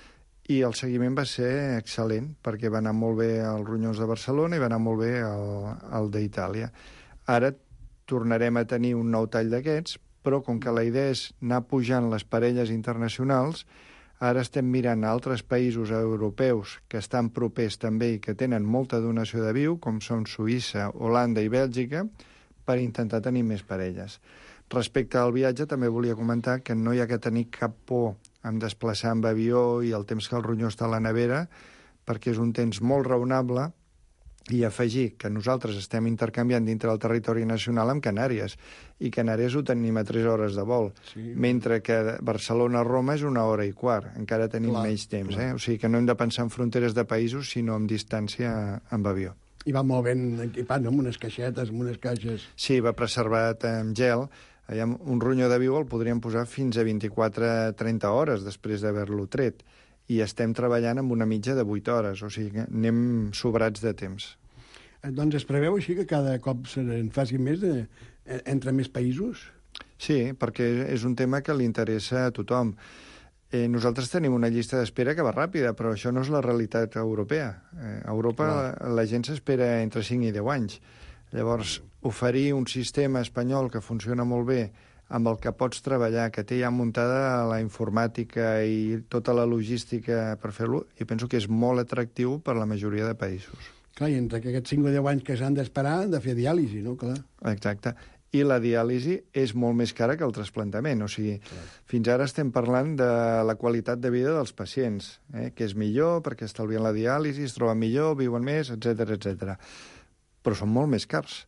i el seguiment va ser excel·lent perquè va anar molt bé els ronyons de Barcelona i va anar molt bé el, el d'Itàlia. Ara tornarem a tenir un nou tall d'aquests, però com que la idea és anar pujant les parelles internacionals, ara estem mirant altres països europeus que estan propers també i que tenen molta donació de viu, com són Suïssa, Holanda i Bèlgica, per intentar tenir més parelles. Respecte al viatge, també volia comentar que no hi ha que tenir cap por en desplaçar amb avió i el temps que el ronyó està a la nevera, perquè és un temps molt raonable, i afegir que nosaltres estem intercanviant dintre del territori nacional amb Canàries, i Canàries ho tenim a tres hores de vol, sí. Mentre que Barcelona-Roma és una hora i quart, encara tenim clar, menys temps, clar. eh? O sigui que no hem de pensar en fronteres de països, sinó en distància amb avió. I va molt ben equipat, no?, amb unes caixetes, amb unes caixes... Sí, va preservat amb gel. Allà, un ronyó de viu el podríem posar fins a vint-i-quatre a trenta hores després d'haver-lo tret, i estem treballant amb una mitja de vuit hores, o sigui que anem sobrats de temps. Doncs es preveu així que cada cop se'n faci més de, entre més països? Sí, perquè és un tema que li interessa a tothom. Eh, nosaltres tenim una llista d'espera que va ràpida, però això no és la realitat europea. Eh, a Europa la, la gent s'espera entre cinc i deu anys. Llavors, oferir un sistema espanyol que funciona molt bé, amb el que pots treballar, que té ja muntada la informàtica i tota la logística per fer-lo, i penso que és molt atractiu per la majoria de països. Clar, i entre aquests cinc o deu anys que s'han d'esperar, han de fer diàlisi, no? Clar. Exacte. I la diàlisi és molt més cara que el trasplantament. O sigui, clar, fins ara estem parlant de la qualitat de vida dels pacients, eh? Que és millor perquè estalvien la diàlisi, es troben millor, viuen més, etcètera, etcètera. Però són molt més cars.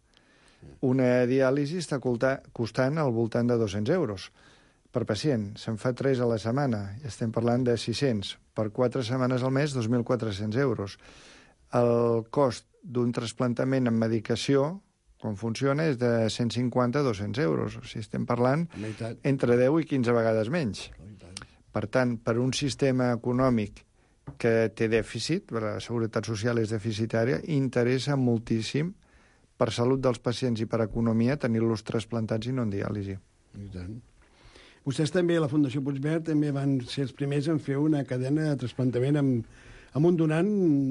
Una diàlisi està costant al voltant de dos-cents euros per pacient. Se'n fa tres a la setmana, i estem parlant de sis-cents. Per quatre setmanes al mes, dos mil quatre-cents euros. El cost d'un trasplantament amb medicació, com funciona, és de cent cinquanta a dos-cents euros. O sigui, estem parlant entre deu i quinze vegades menys. Per tant, per un sistema econòmic que té dèficit, la Seguretat Social és deficitària, interessa moltíssim per salut dels pacients i per economia tenir-los trasplantats i no en diàlisi. I tant. Vostès també, la Fundació Puigverd, també van ser els primers en fer una cadena de trasplantament amb, amb un donant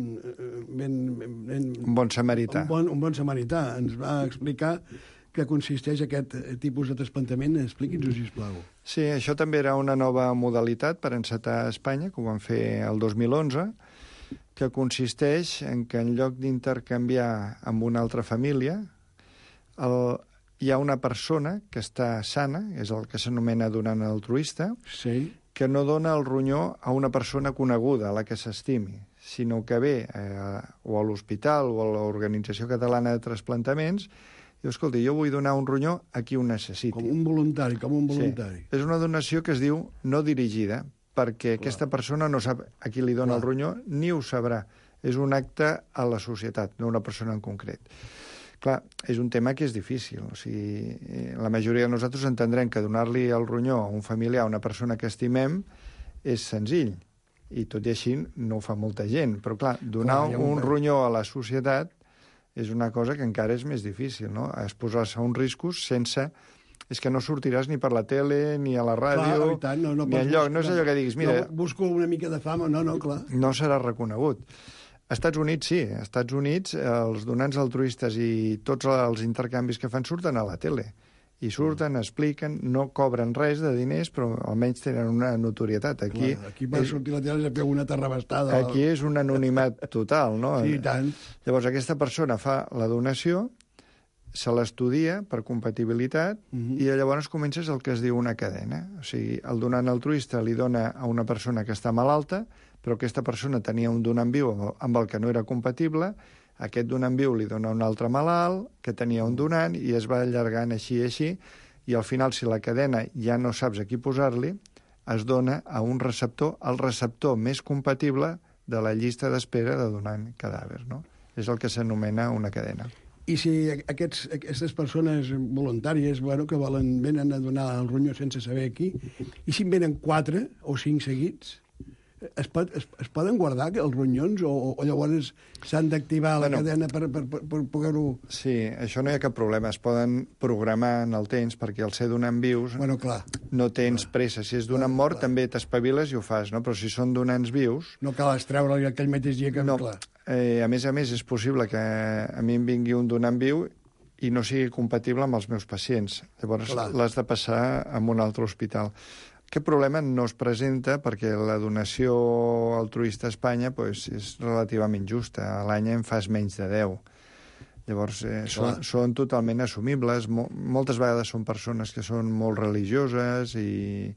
ben, ben... Un bon samarità. Un bon, un bon samarità. Ens va explicar què consisteix aquest tipus de trasplantament. Expliqui'ns-ho, sisplau. Sí, això també era una nova modalitat per encetar a Espanya, que ho van fer el dos mil onze, que consisteix en que en lloc d'intercanviar amb una altra família, el, hi ha una persona que està sana, és el que s'anomena donant altruista, sí, que no dona el ronyó a una persona coneguda, a la que s'estimi, sinó que ve eh, o a l'hospital o a l'Organització Catalana de Trasplantaments i diu, escolta, jo vull donar un ronyó a qui ho necessiti. Com un voluntari, com un voluntari. Sí. És una donació que es diu no dirigida, perquè clar, aquesta persona no sap a qui li dona clar el ronyó, ni ho sabrà. És un acte a la societat, no una persona en concret. Clar, és un tema que és difícil. O sigui, la majoria de nosaltres entendrem que donar-li el ronyó a un familiar, a una persona que estimem, és senzill. I tot i així no ho fa molta gent. Però clar, donar clar, un, un ronyó a la societat és una cosa que encara és més difícil, no? Es posar-se a uns riscos sense... És que no sortiràs ni per la tele, ni a la ràdio, clar, no, no ni enlloc. No és allò que diguis, mira... No, busco una mica de fama, no, no, clar. No serà reconegut. A Estats Units, sí. A Estats Units, els donants altruistes i tots els intercanvis que fan surten a la tele. I surten, expliquen, no cobren res de diners, però almenys tenen una notorietat. Aquí, Clar, aquí va sortir la tele i es veu una terrabastada. Aquí és un anonimat total, no? Sí, i tant. Llavors, aquesta persona fa la donació, se l'estudia per compatibilitat, uh -huh. i llavors comences el que es diu una cadena. O sigui, el donant altruista li dona a una persona que està malalta, però aquesta persona tenia un donant viu amb el que no era compatible, aquest donant viu li dona un altre malalt, que tenia un donant, i es va allargant així i així, i al final, si la cadena ja no saps a qui posar-li, es dona a un receptor, el receptor més compatible de la llista d'espera de donant cadàvers, no? És el que s'anomena una cadena. I si aquests, aquestes persones voluntàries, bueno, que volen, venen a donar el ronyó sense saber qui, i si en venen quatre o cinc seguits, es, pot, es, es poden guardar els ronyons o, o llavors s'han d'activar la bueno, cadena per, per, per, per poder-ho... Sí, això no hi ha cap problema. Es poden programar en el temps, perquè al ser donant vius bueno, clar, no tens clar. pressa. Si és donant mort, clar. també t'espaviles i ho fas, no? Però si són donants vius... No cal extreure-li aquell mateix dia que... No, clar. Eh, a més a més, és possible que a mi em vingui un donant viu i no sigui compatible amb els meus pacients. Llavors l'has de passar a un altre hospital. Aquest problema no es presenta perquè la donació altruista a Espanya pues, és relativament justa. A l'any en fas menys de deu. Llavors, eh, són, són totalment assumibles. Mo moltes vegades són persones que són molt religioses i...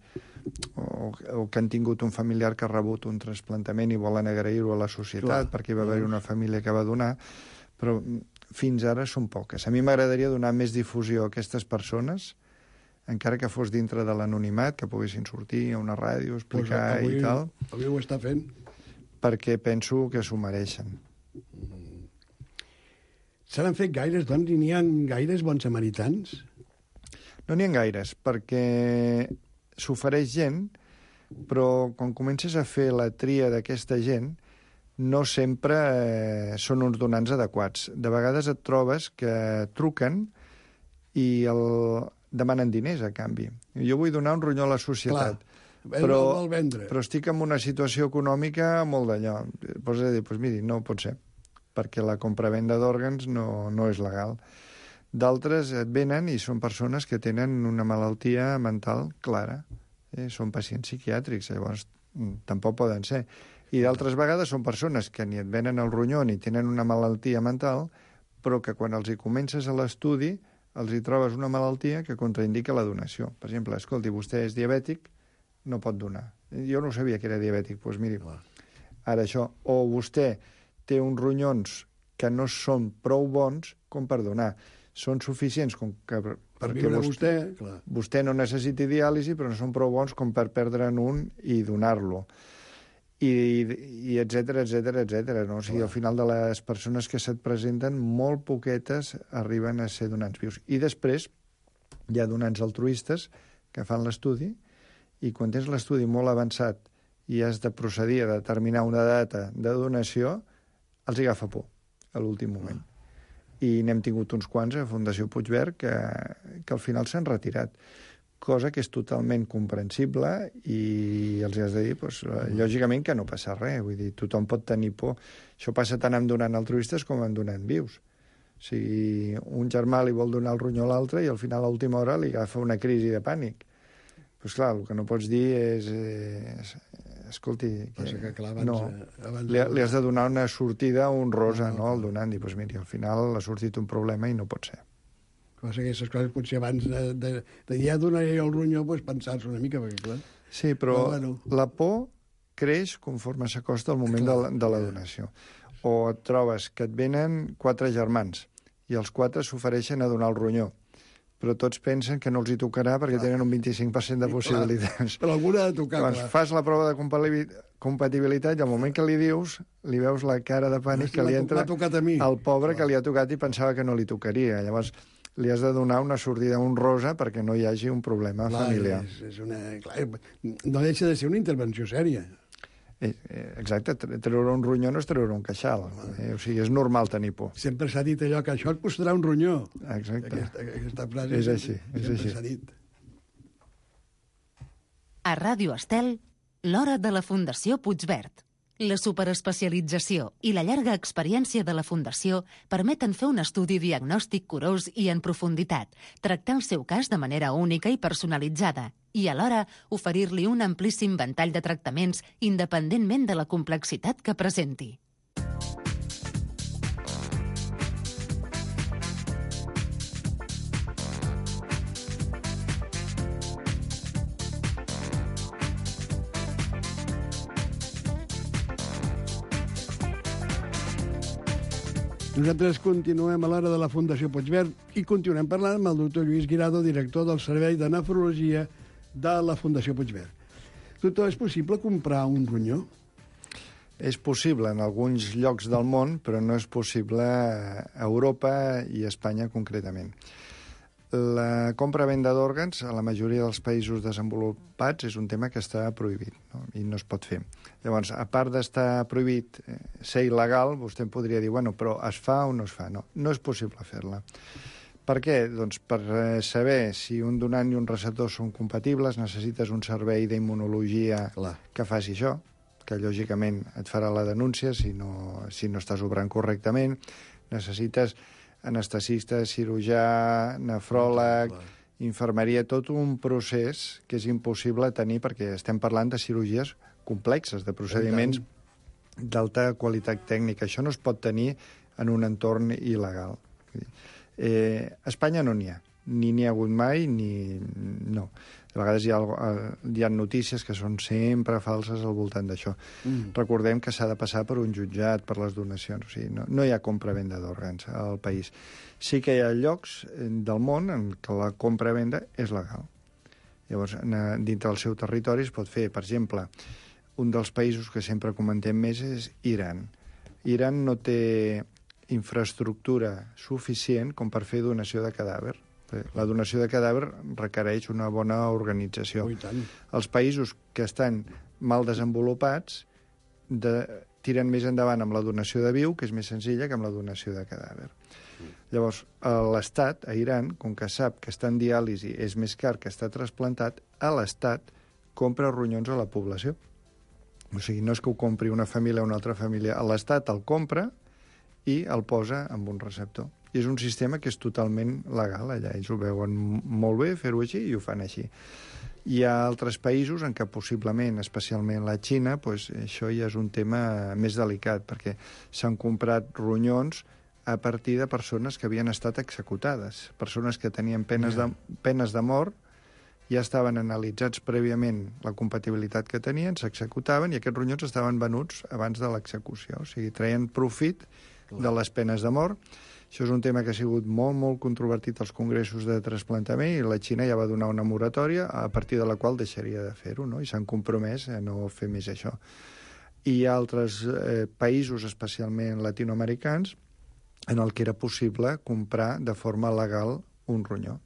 O, o que han tingut un familiar que ha rebut un trasplantament i volen agrair-ho a la societat, clar, perquè hi va haver una família que va donar, però fins ara són poques. A mi m'agradaria donar més difusió a aquestes persones, encara que fos dintre de l'anonimat, que poguessin sortir a una ràdio, explicar pues avui, i tal. Avui ho està fent. Perquè penso que s'ho mereixen. Mm. Se n'han fet gaires, doncs, i n'hi ha gaires bons samaritans? No n'hi ha gaires, perquè s'ofereix gent, però quan comences a fer la tria d'aquesta gent, no sempre eh, són uns donants adequats. De vegades et trobes que truquen i el... demanen diners a canvi. Jo vull donar un ronyó a la societat, clar, però, vol vendre. però estic en una situació econòmica molt d'allò. Pots dir, doncs miri, no pot ser, perquè la compravenda d'òrgans no, no és legal. D'altres et venen i són persones que tenen una malaltia mental clara. Eh? Són pacients psiquiàtrics, llavors tampoc poden ser. I d'altres vegades són persones que ni et venen el ronyó ni tenen una malaltia mental, però que quan els hi comences a l'estudi els hi trobes una malaltia que contraindica la donació. Per exemple, escolti, vostè és diabètic, no pot donar. Jo no sabia que era diabètic, doncs miri, ara això. O vostè té uns ronyons que no són prou bons com per donar. Són suficients com que, per perquè viure vostè, vostè, clar. vostè no necessiti diàlisi, però no són prou bons com per perdre'n un i donar-lo. I, i etcètera, etcètera, etcètera. No? O sigui, al final de les persones que se't presenten, molt poquetes arriben a ser donants vius. I després hi ha donants altruistes que fan l'estudi i quan tens l'estudi molt avançat i has de procedir a determinar una data de donació, els agafa por a l'últim moment. Ah. I n'hem tingut uns quants a Fundació Puigverd que, que al final s'han retirat, cosa que és totalment comprensible i els has de dir, doncs, lògicament, que no passa res. Vull dir, tothom pot tenir por. Això passa tant amb donant altruistes com amb donant vius. O sigui, un germà li vol donar el ronyó a l'altre i al final a l'última hora li agafa una crisi de pànic. Doncs pues, clar, el que no pots dir és... és escolti, que, que clar, abans, no, abans... li, li has de donar una sortida honrosa, no, no, al donant. I, doncs miri, al final ha sortit un problema i no pot ser. Cosa que aquestes coses potser abans de, de, de ja donaré el ronyó, pues, pensar-se una mica, perquè clar... Sí, però, però bueno, la por creix conforme s'acosta el moment clar, de, la, de la donació. O et trobes que et venen quatre germans i els quatre s'ofereixen a donar el ronyó, però tots pensen que no els hi tocarà perquè clar. tenen un vint-i-cinc per cent de possibilitats. Però alguna ha de tocar, Quan clar. fas la prova de compatibilitat i al moment que li dius, li veus la cara de pànic que li entra al pobre clar. que li ha tocat i pensava que no li tocaria. Llavors, li has de donar una sortida honrosa perquè no hi hagi un problema clar, familiar. És, és una, clar, no deixa de ser una intervenció sèria. Eh, eh, exacte, treure un ronyó no és treure un queixal. Eh, o sigui, és normal tenir por. Sempre s'ha dit allò que això et costarà un ronyó. Exacte. Aquesta, aquesta frase és així, és sempre així. s'ha dit. A Ràdio Estel, l'hora de la Fundació Puigverd. La superespecialització i la llarga experiència de la Fundació permeten fer un estudi diagnòstic curós i en profunditat, tractar el seu cas de manera única i personalitzada i, alhora, oferir-li un amplíssim ventall de tractaments independentment de la complexitat que presenti. Nosaltres continuem a l'hora de la Fundació Puigverd i continuem parlant amb el doctor Lluís Guirado, director del Servei de Nefrologia de la Fundació Puigverd. Doctor, és possible comprar un ronyó? És possible en alguns llocs del món, però no és possible a Europa i a Espanya concretament. La compra-venda d'òrgans a la majoria dels països desenvolupats és un tema que està prohibit, no? I no es pot fer. Llavors, a part d'estar prohibit eh, ser il·legal, vostè em podria dir, bueno, però es fa o no es fa? No, no és possible fer-la. Per què? Doncs per saber si un donant i un receptor són compatibles necessites un servei d'immunologia que faci això, que lògicament et farà la denúncia si no, si no estàs obrant correctament. Necessites anestesista, cirurgià, nefròleg, infermeria, tot un procés que és impossible tenir perquè estem parlant de cirurgies complexes, de procediments d'alta qualitat tècnica. Això no es pot tenir en un entorn il·legal. Eh, a Espanya no n'hi ha, ni n'hi ha hagut mai, ni... no. A vegades hi ha, hi ha notícies que són sempre falses al voltant d'això. Mm. Recordem que s'ha de passar per un jutjat per les donacions. O sigui, no, no hi ha compra-venda d'òrgans al país. Sí que hi ha llocs del món en què la compra-venda és legal. Llavors, dintre del seu territori es pot fer. Per exemple, un dels països que sempre comentem més és Iran. Iran no té infraestructura suficient com per fer donació de cadàver. La donació de cadàver requereix una bona organització. Oh, els països que estan mal desenvolupats de, tiren més endavant amb la donació de viu, que és més senzilla que amb la donació de cadàver. Mm. Llavors, l'Estat, a Iran, com que sap que està en diàlisi, és més car que està trasplantat, a l'Estat compra ronyons a la població. O sigui, no és que ho compri una família o una altra família. L'Estat el compra i el posa amb un receptor. I és un sistema que és totalment legal allà. Ells ho veuen molt bé, fer-ho així, i ho fan així. Hi ha altres països en què possiblement, especialment la Xina, doncs això ja és un tema més delicat, perquè s'han comprat ronyons a partir de persones que havien estat executades, persones que tenien penes de, penes de mort, ja estaven analitzats prèviament la compatibilitat que tenien, s'executaven, i aquests ronyons estaven venuts abans de l'execució. O sigui, treien profit de les penes de mort. Això és un tema que ha sigut molt, molt controvertit als congressos de trasplantament, i la Xina ja va donar una moratòria a partir de la qual deixaria de fer-ho, no? I s'han compromès a no fer més això. I hi ha altres eh, països, especialment latinoamericans, en el que era possible comprar de forma legal un ronyó.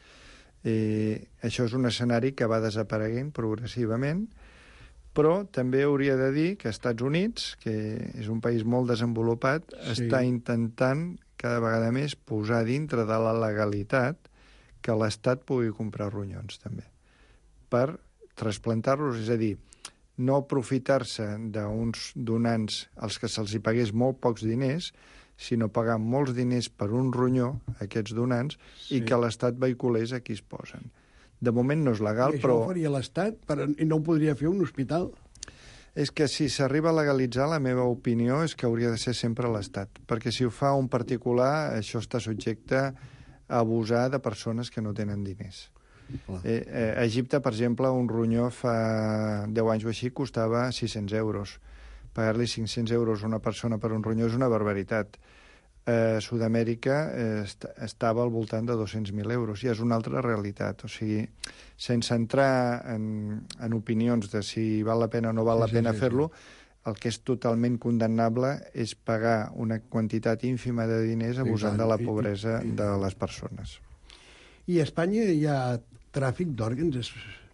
Eh, això és un escenari que va desapareguent progressivament, però també hauria de dir que Estats Units, que és un país molt desenvolupat, sí, està intentant cada vegada més posar dintre de la legalitat que l'Estat pugui comprar ronyons, també, per trasplantar-los, és a dir, no aprofitar-se d'uns donants als que se'ls hi pagués molt pocs diners, sinó pagar molts diners per un ronyó, aquests donants, sí, i que l'Estat vehiculés a qui es posen. De moment no és legal, I això però... ho faria l'Estat? Per... I no ho podria fer un hospital? És que si s'arriba a legalitzar, la meva opinió és que hauria de ser sempre l'Estat, perquè si ho fa un particular, això està subjecte a abusar de persones que no tenen diners. Eh, eh, a Egipte, per exemple, un ronyó fa deu anys o així costava sis-cents euros. Pagar-li cinc-cents euros a una persona per un ronyó és una barbaritat. A Sud-amèrica eh, est estava al voltant de dos-cents mil euros, i és una altra realitat. O sigui, sense entrar en, en opinions de si val la pena o no val la sí, pena sí, fer-lo, sí. El que és totalment condemnable és pagar una quantitat ínfima de diners abusant de la pobresa I, i, i... de les persones. I a Espanya hi ha tràfic d'òrgans?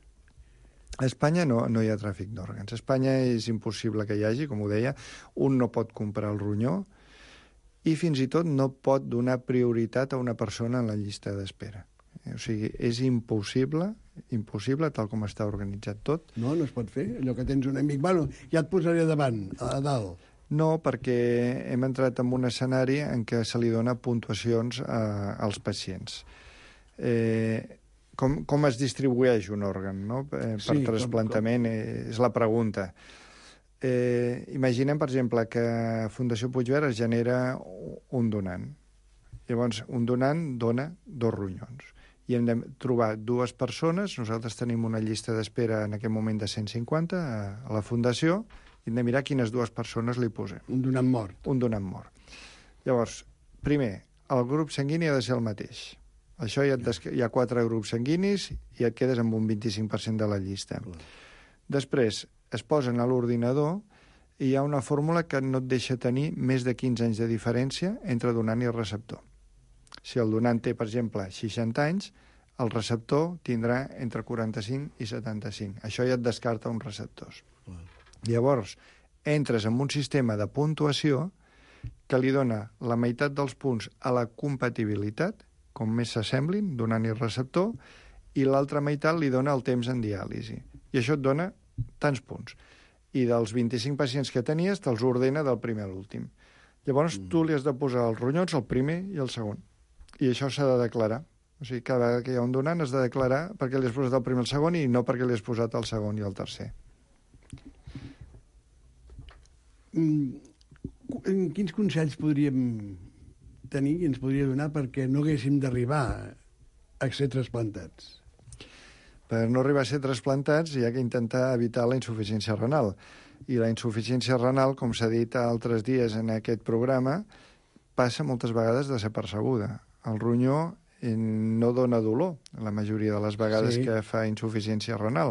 A Espanya no, no hi ha tràfic d'òrgans. A Espanya és impossible que hi hagi, com ho deia. Un no pot comprar el ronyó, i fins i tot no pot donar prioritat a una persona en la llista d'espera. O sigui, és impossible, impossible, tal com està organitzat tot. No, no es pot fer. Allò que tens un amic, bueno, ja et posaré davant, a dalt. No, perquè hem entrat en un escenari en què se li dona puntuacions a, als pacients. Eh, com, com es distribueix un òrgan, no? Eh, per Sí, trasplantament, com, com... Eh, és la pregunta. Eh, imaginem, per exemple, que Fundació Puigverd es genera un donant. Llavors, un donant dona dos ronyons. I hem de trobar dues persones. Nosaltres tenim una llista d'espera en aquest moment de cent cinquanta a, a la Fundació, i hem de mirar quines dues persones li posem. Un donant mort. Un donant mort. Llavors, primer, el grup sanguini ha de ser el mateix. Això ja et des... hi ha quatre grups sanguinis i et quedes amb un vint-i-cinc per cent de la llista. Clar. Després, es posen a l'ordinador i hi ha una fórmula que no et deixa tenir més de quinze anys de diferència entre donant i receptor. Si el donant té, per exemple, seixanta anys, el receptor tindrà entre quaranta-cinc i setanta-cinc. Això ja et descarta uns receptors. Clar. Llavors, entres en un sistema de puntuació que li dona la meitat dels punts a la compatibilitat, com més s'assemblin, donant i receptor, i l'altra meitat li dona el temps en diàlisi. I això et dona tants punts. I dels vint-i-cinc pacients que tenies, te'ls ordena del primer a l'últim. Llavors, mm. tu li has de posar els ronyons, el primer i el segon. I això s'ha de declarar. O sigui, cada vegada que hi ha un donant has de declarar perquè li has posat el primer i el segon i no perquè li has posat el segon i el tercer. Mm. Quins consells podríem tenir i ens podria donar perquè no haguéssim d'arribar a ser trasplantats? Per no arribar a ser trasplantats hi ha que intentar evitar la insuficiència renal. I la insuficiència renal, com s'ha dit altres dies en aquest programa, passa moltes vegades desapercebuda. El ronyó no dona dolor, la majoria de les vegades sí. que fa insuficiència renal.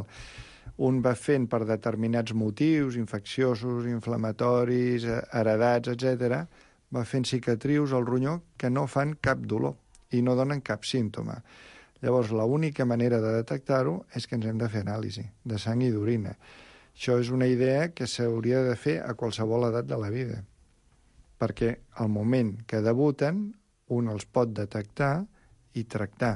Un va fent per determinats motius, infecciosos, inflamatoris, heredats, etcètera, va fent cicatrius al ronyó que no fan cap dolor i no donen cap símptoma. Llavors, l'única manera de detectar-ho és que ens hem de fer anàlisi de sang i d'orina. Això és una idea que s'hauria de fer a qualsevol edat de la vida, perquè al moment que debuten, un els pot detectar i tractar.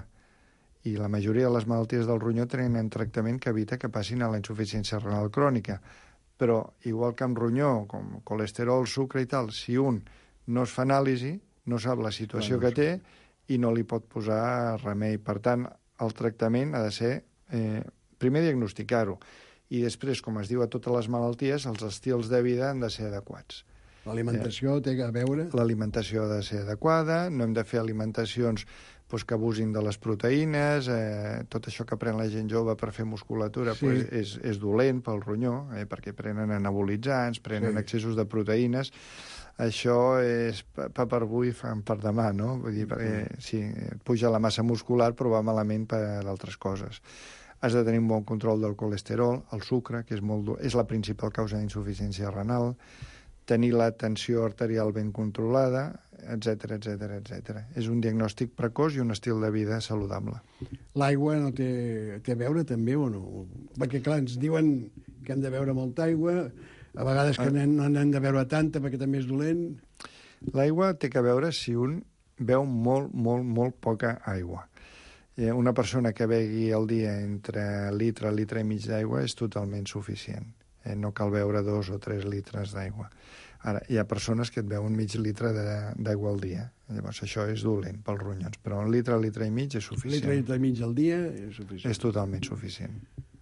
I la majoria de les malalties del ronyó tenen tractament que evita que passin a la insuficiència renal crònica. Però, igual que amb ronyó, com colesterol, sucre i tal, si un no es fa anàlisi, no sap la situació bueno, que té, i no li pot posar remei. Per tant, el tractament ha de ser, eh, primer diagnosticar-ho, i després, com es diu a totes les malalties, els estils de vida han de ser adequats. L'alimentació eh, té a veure? L'alimentació ha de ser adequada, no hem de fer alimentacions pues, que abusin de les proteïnes, eh, tot això que pren la gent jove per fer musculatura sí. pues, és, és dolent pel ronyó, eh, perquè prenen anabolitzants, prenen sí. excessos de proteïnes. Això és pa per avui, fam per demà, no? Vull dir, perquè, sí, puja la massa muscular, però va malament per altres coses. Has de tenir un bon control del colesterol, el sucre, que és, molt, és la principal causa d'insuficiència renal, tenir la tensió arterial ben controlada, etcètera, etcètera, etcètera. És un diagnòstic precoç i un estil de vida saludable. L'aigua no té, té a veure també o no? Perquè, clar, ens diuen que hem de beure molta aigua, a vegades que ah. no n'hem de beure tanta perquè també és dolent. L'aigua té que veure si un beu molt, molt, molt poca aigua. Eh, una persona que begui al dia entre litre, litre i mig d'aigua és totalment suficient. Eh, no cal beure dos o tres litres d'aigua. Ara, hi ha persones que et beuen mig litre d'aigua al dia. Llavors, això és dolent pels ronyons. Però un litre, litre i mig és suficient. Litre, litre i mig al dia és suficient. És totalment suficient.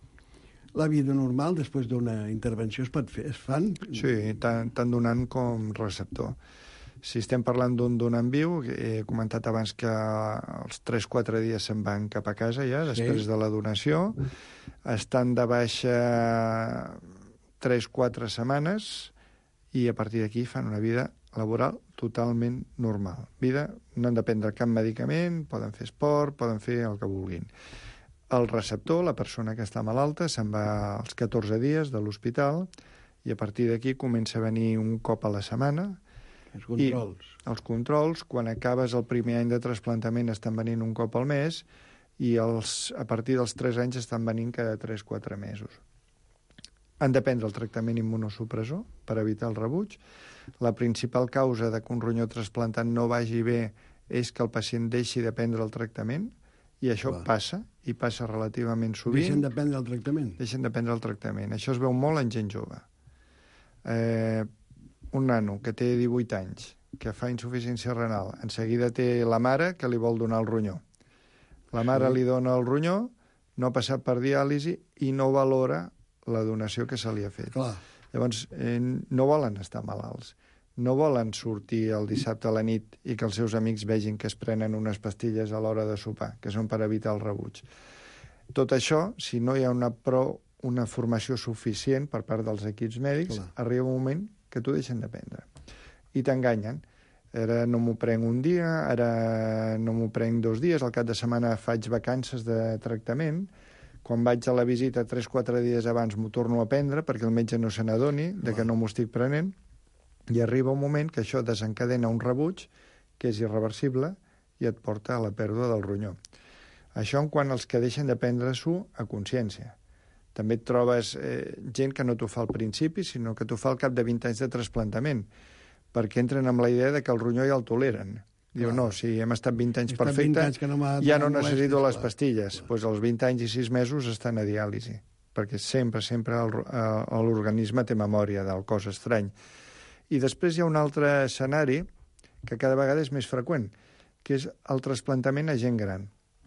La vida normal, després d'una intervenció, es pot fer? Es fan? Sí, tant, tant donant com receptor. Si estem parlant d'un donant viu, he comentat abans que els tres o quatre dies se'n van cap a casa ja, després sí. de la donació. Estan de baixa tres o quatre setmanes i a partir d'aquí fan una vida laboral totalment normal. Vida, no han de prendre cap medicament, poden fer esport, poden fer el que vulguin. El receptor, la persona que està malalta, se'n va als catorze dies de l'hospital i a partir d'aquí comença a venir un cop a la setmana. Els controls. I els controls, quan acabes el primer any de trasplantament, estan venint un cop al mes i els, a partir dels tres anys estan venint cada tres o quatre mesos. Han de prendre el tractament immunosupressor per evitar el rebuig. La principal causa de que un ronyó trasplantat no vagi bé és que el pacient deixi de prendre el tractament I això Clar. passa, i passa relativament sovint. Deixen de prendre el tractament. Deixen de prendre el tractament. Això es veu molt en gent jove. Eh, un nano que té divuit anys, que fa insuficiència renal, en seguida té la mare que li vol donar el ronyó. La mare li dona el ronyó, no ha passat per diàlisi i no valora la donació que se li ha fet. Clar. Llavors, eh, no volen estar malalts. No volen sortir el dissabte a la nit i que els seus amics vegin que es prenen unes pastilles a l'hora de sopar, que són per evitar el rebuig. Tot això, si no hi ha una, pro, una formació suficient per part dels equips mèdics, Clar. arriba un moment que t'ho deixen de prendre. I t'enganyen. Ara no m'ho prenc un dia, ara no m'ho prenc dos dies, al cap de setmana faig vacances de tractament, quan vaig a la visita tres o quatre dies abans m'ho torno a prendre perquè el metge no se n'adoni de que no m'ho estic prenent, i arriba un moment que això desencadena un rebuig que és irreversible i et porta a la pèrdua del ronyó. Això en quant als que deixen de prendre-s'ho a consciència. També et trobes eh, gent que no t'ho fa al principi, sinó que t'ho fa al cap de vint anys de trasplantament, perquè entren amb la idea de que el ronyó ja el toleren. Diu, no, si hem estat vint anys perfecte, no ja no necessito les pastilles. Doncs pues als vint anys i sis mesos estan a diàlisi, perquè sempre, sempre l'organisme té memòria del cos estrany. I després hi ha un altre escenari que cada vegada és més freqüent, que és el trasplantament a gent gran.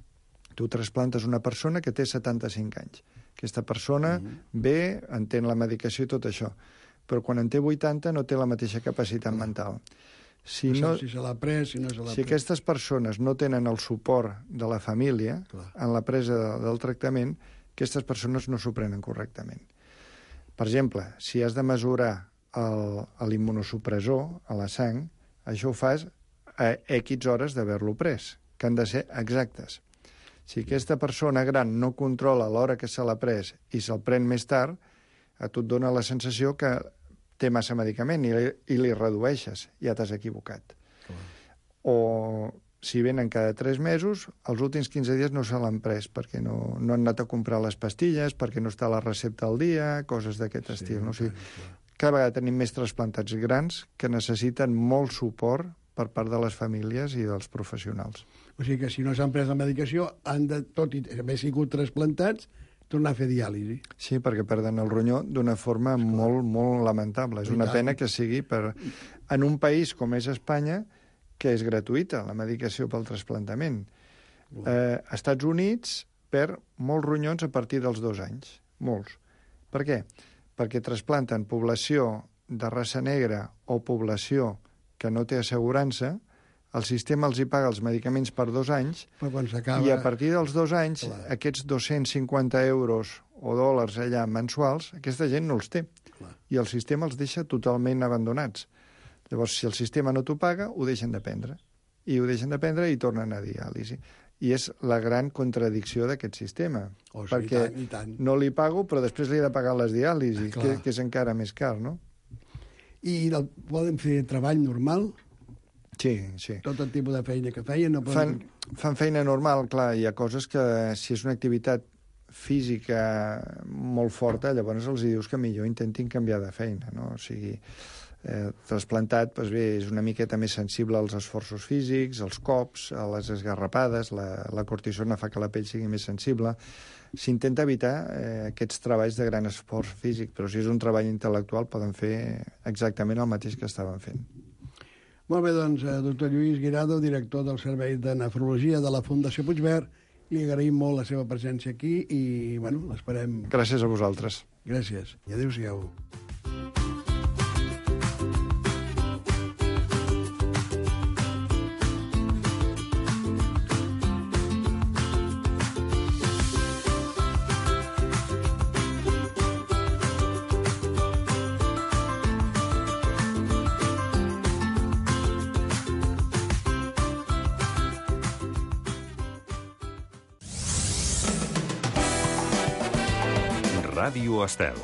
Tu trasplantes una persona que té setanta-cinc anys. Aquesta persona mm-hmm. ve, entén la medicació i tot això, però quan en té vuitanta no té la mateixa capacitat mm. mental. Si, no, si se l'ha pres, si no se l'ha si pres. aquestes persones no tenen el suport de la família Clar. en la presa de, del tractament, aquestes persones no s'ho prenen correctament. Per exemple, si has de mesurar l'immunosupressor a la sang, això ho fas a X hores d'haver-lo pres, que han de ser exactes. Si aquesta persona gran no controla l'hora que se l'ha pres i se'l pren més tard, a tu et dona la sensació que té massa medicament i, i li redueixes, ja t'has equivocat. Clar. O si venen cada tres mesos, els últims quinze dies no se l'han pres perquè no, no han anat a comprar les pastilles, perquè no està la recepta al dia, coses d'aquest sí, estil. No? O sigui, cada vegada tenim més trasplantats grans que necessiten molt suport per part de les famílies i dels professionals. O sigui que si no s'han pres la medicació, han de, tot i haver sigut trasplantats, tornar a fer diàlisi. Sí, perquè perden el ronyó d'una forma molt, molt lamentable. És una pena que sigui per... en un país com és Espanya, que és gratuïta, la medicació pel trasplantament. Eh, als Estats Units perd molts ronyons a partir dels dos anys. Molts. Per què? Perquè trasplanten població de raça negra o població que no té assegurança, el sistema els hi paga els medicaments per dos anys i a partir dels dos anys, clar, aquests dos-cents cinquanta euros o dòlars allà mensuals, aquesta gent no els té. Clar. I el sistema els deixa totalment abandonats. Llavors, si el sistema no t'ho paga, ho deixen de prendre. I ho deixen de prendre i tornen a diàlisi. I és la gran contradicció d'aquest sistema. Oh, sí, perquè i tant, i tant. no li pago, però després li he de pagar les diàlisis, ah, que, que és encara més car, no? I el, poden fer treball normal? Sí, sí. Tot el tipus de feina que feien? No poden... fan, fan feina normal, clar, hi ha coses que si és una activitat física molt forta, llavors els dius que millor intentin canviar de feina, no? O sigui, eh, trasplantat, doncs bé, és una miqueta més sensible als esforços físics, als cops, a les esgarrapades, la, la cortisona fa que la pell sigui més sensible. S'intenta evitar eh, aquests treballs de gran esforç físic, però si és un treball intel·lectual poden fer exactament el mateix que estaven fent. Molt bé, doncs, doctor Lluís Guirado, director del Servei de Nefrologia de la Fundació Puigverd, li agraïm molt la seva presència aquí i, bueno, l'esperem... Gràcies a vosaltres. Gràcies. I adéu-siau. Ràdio Estel.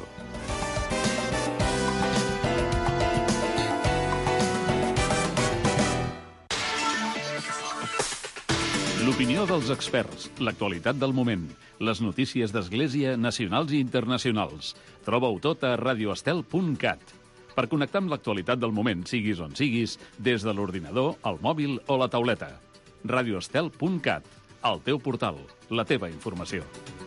L'opinió dels experts, l'actualitat del moment, les notícies d'Església nacionals i internacionals. Troba-ho tot a radioestel punt cat. Per connectar amb l'actualitat del moment, siguis on siguis, des de l'ordinador, el mòbil o la tauleta. radioestel punt cat. el teu portal, la teva informació.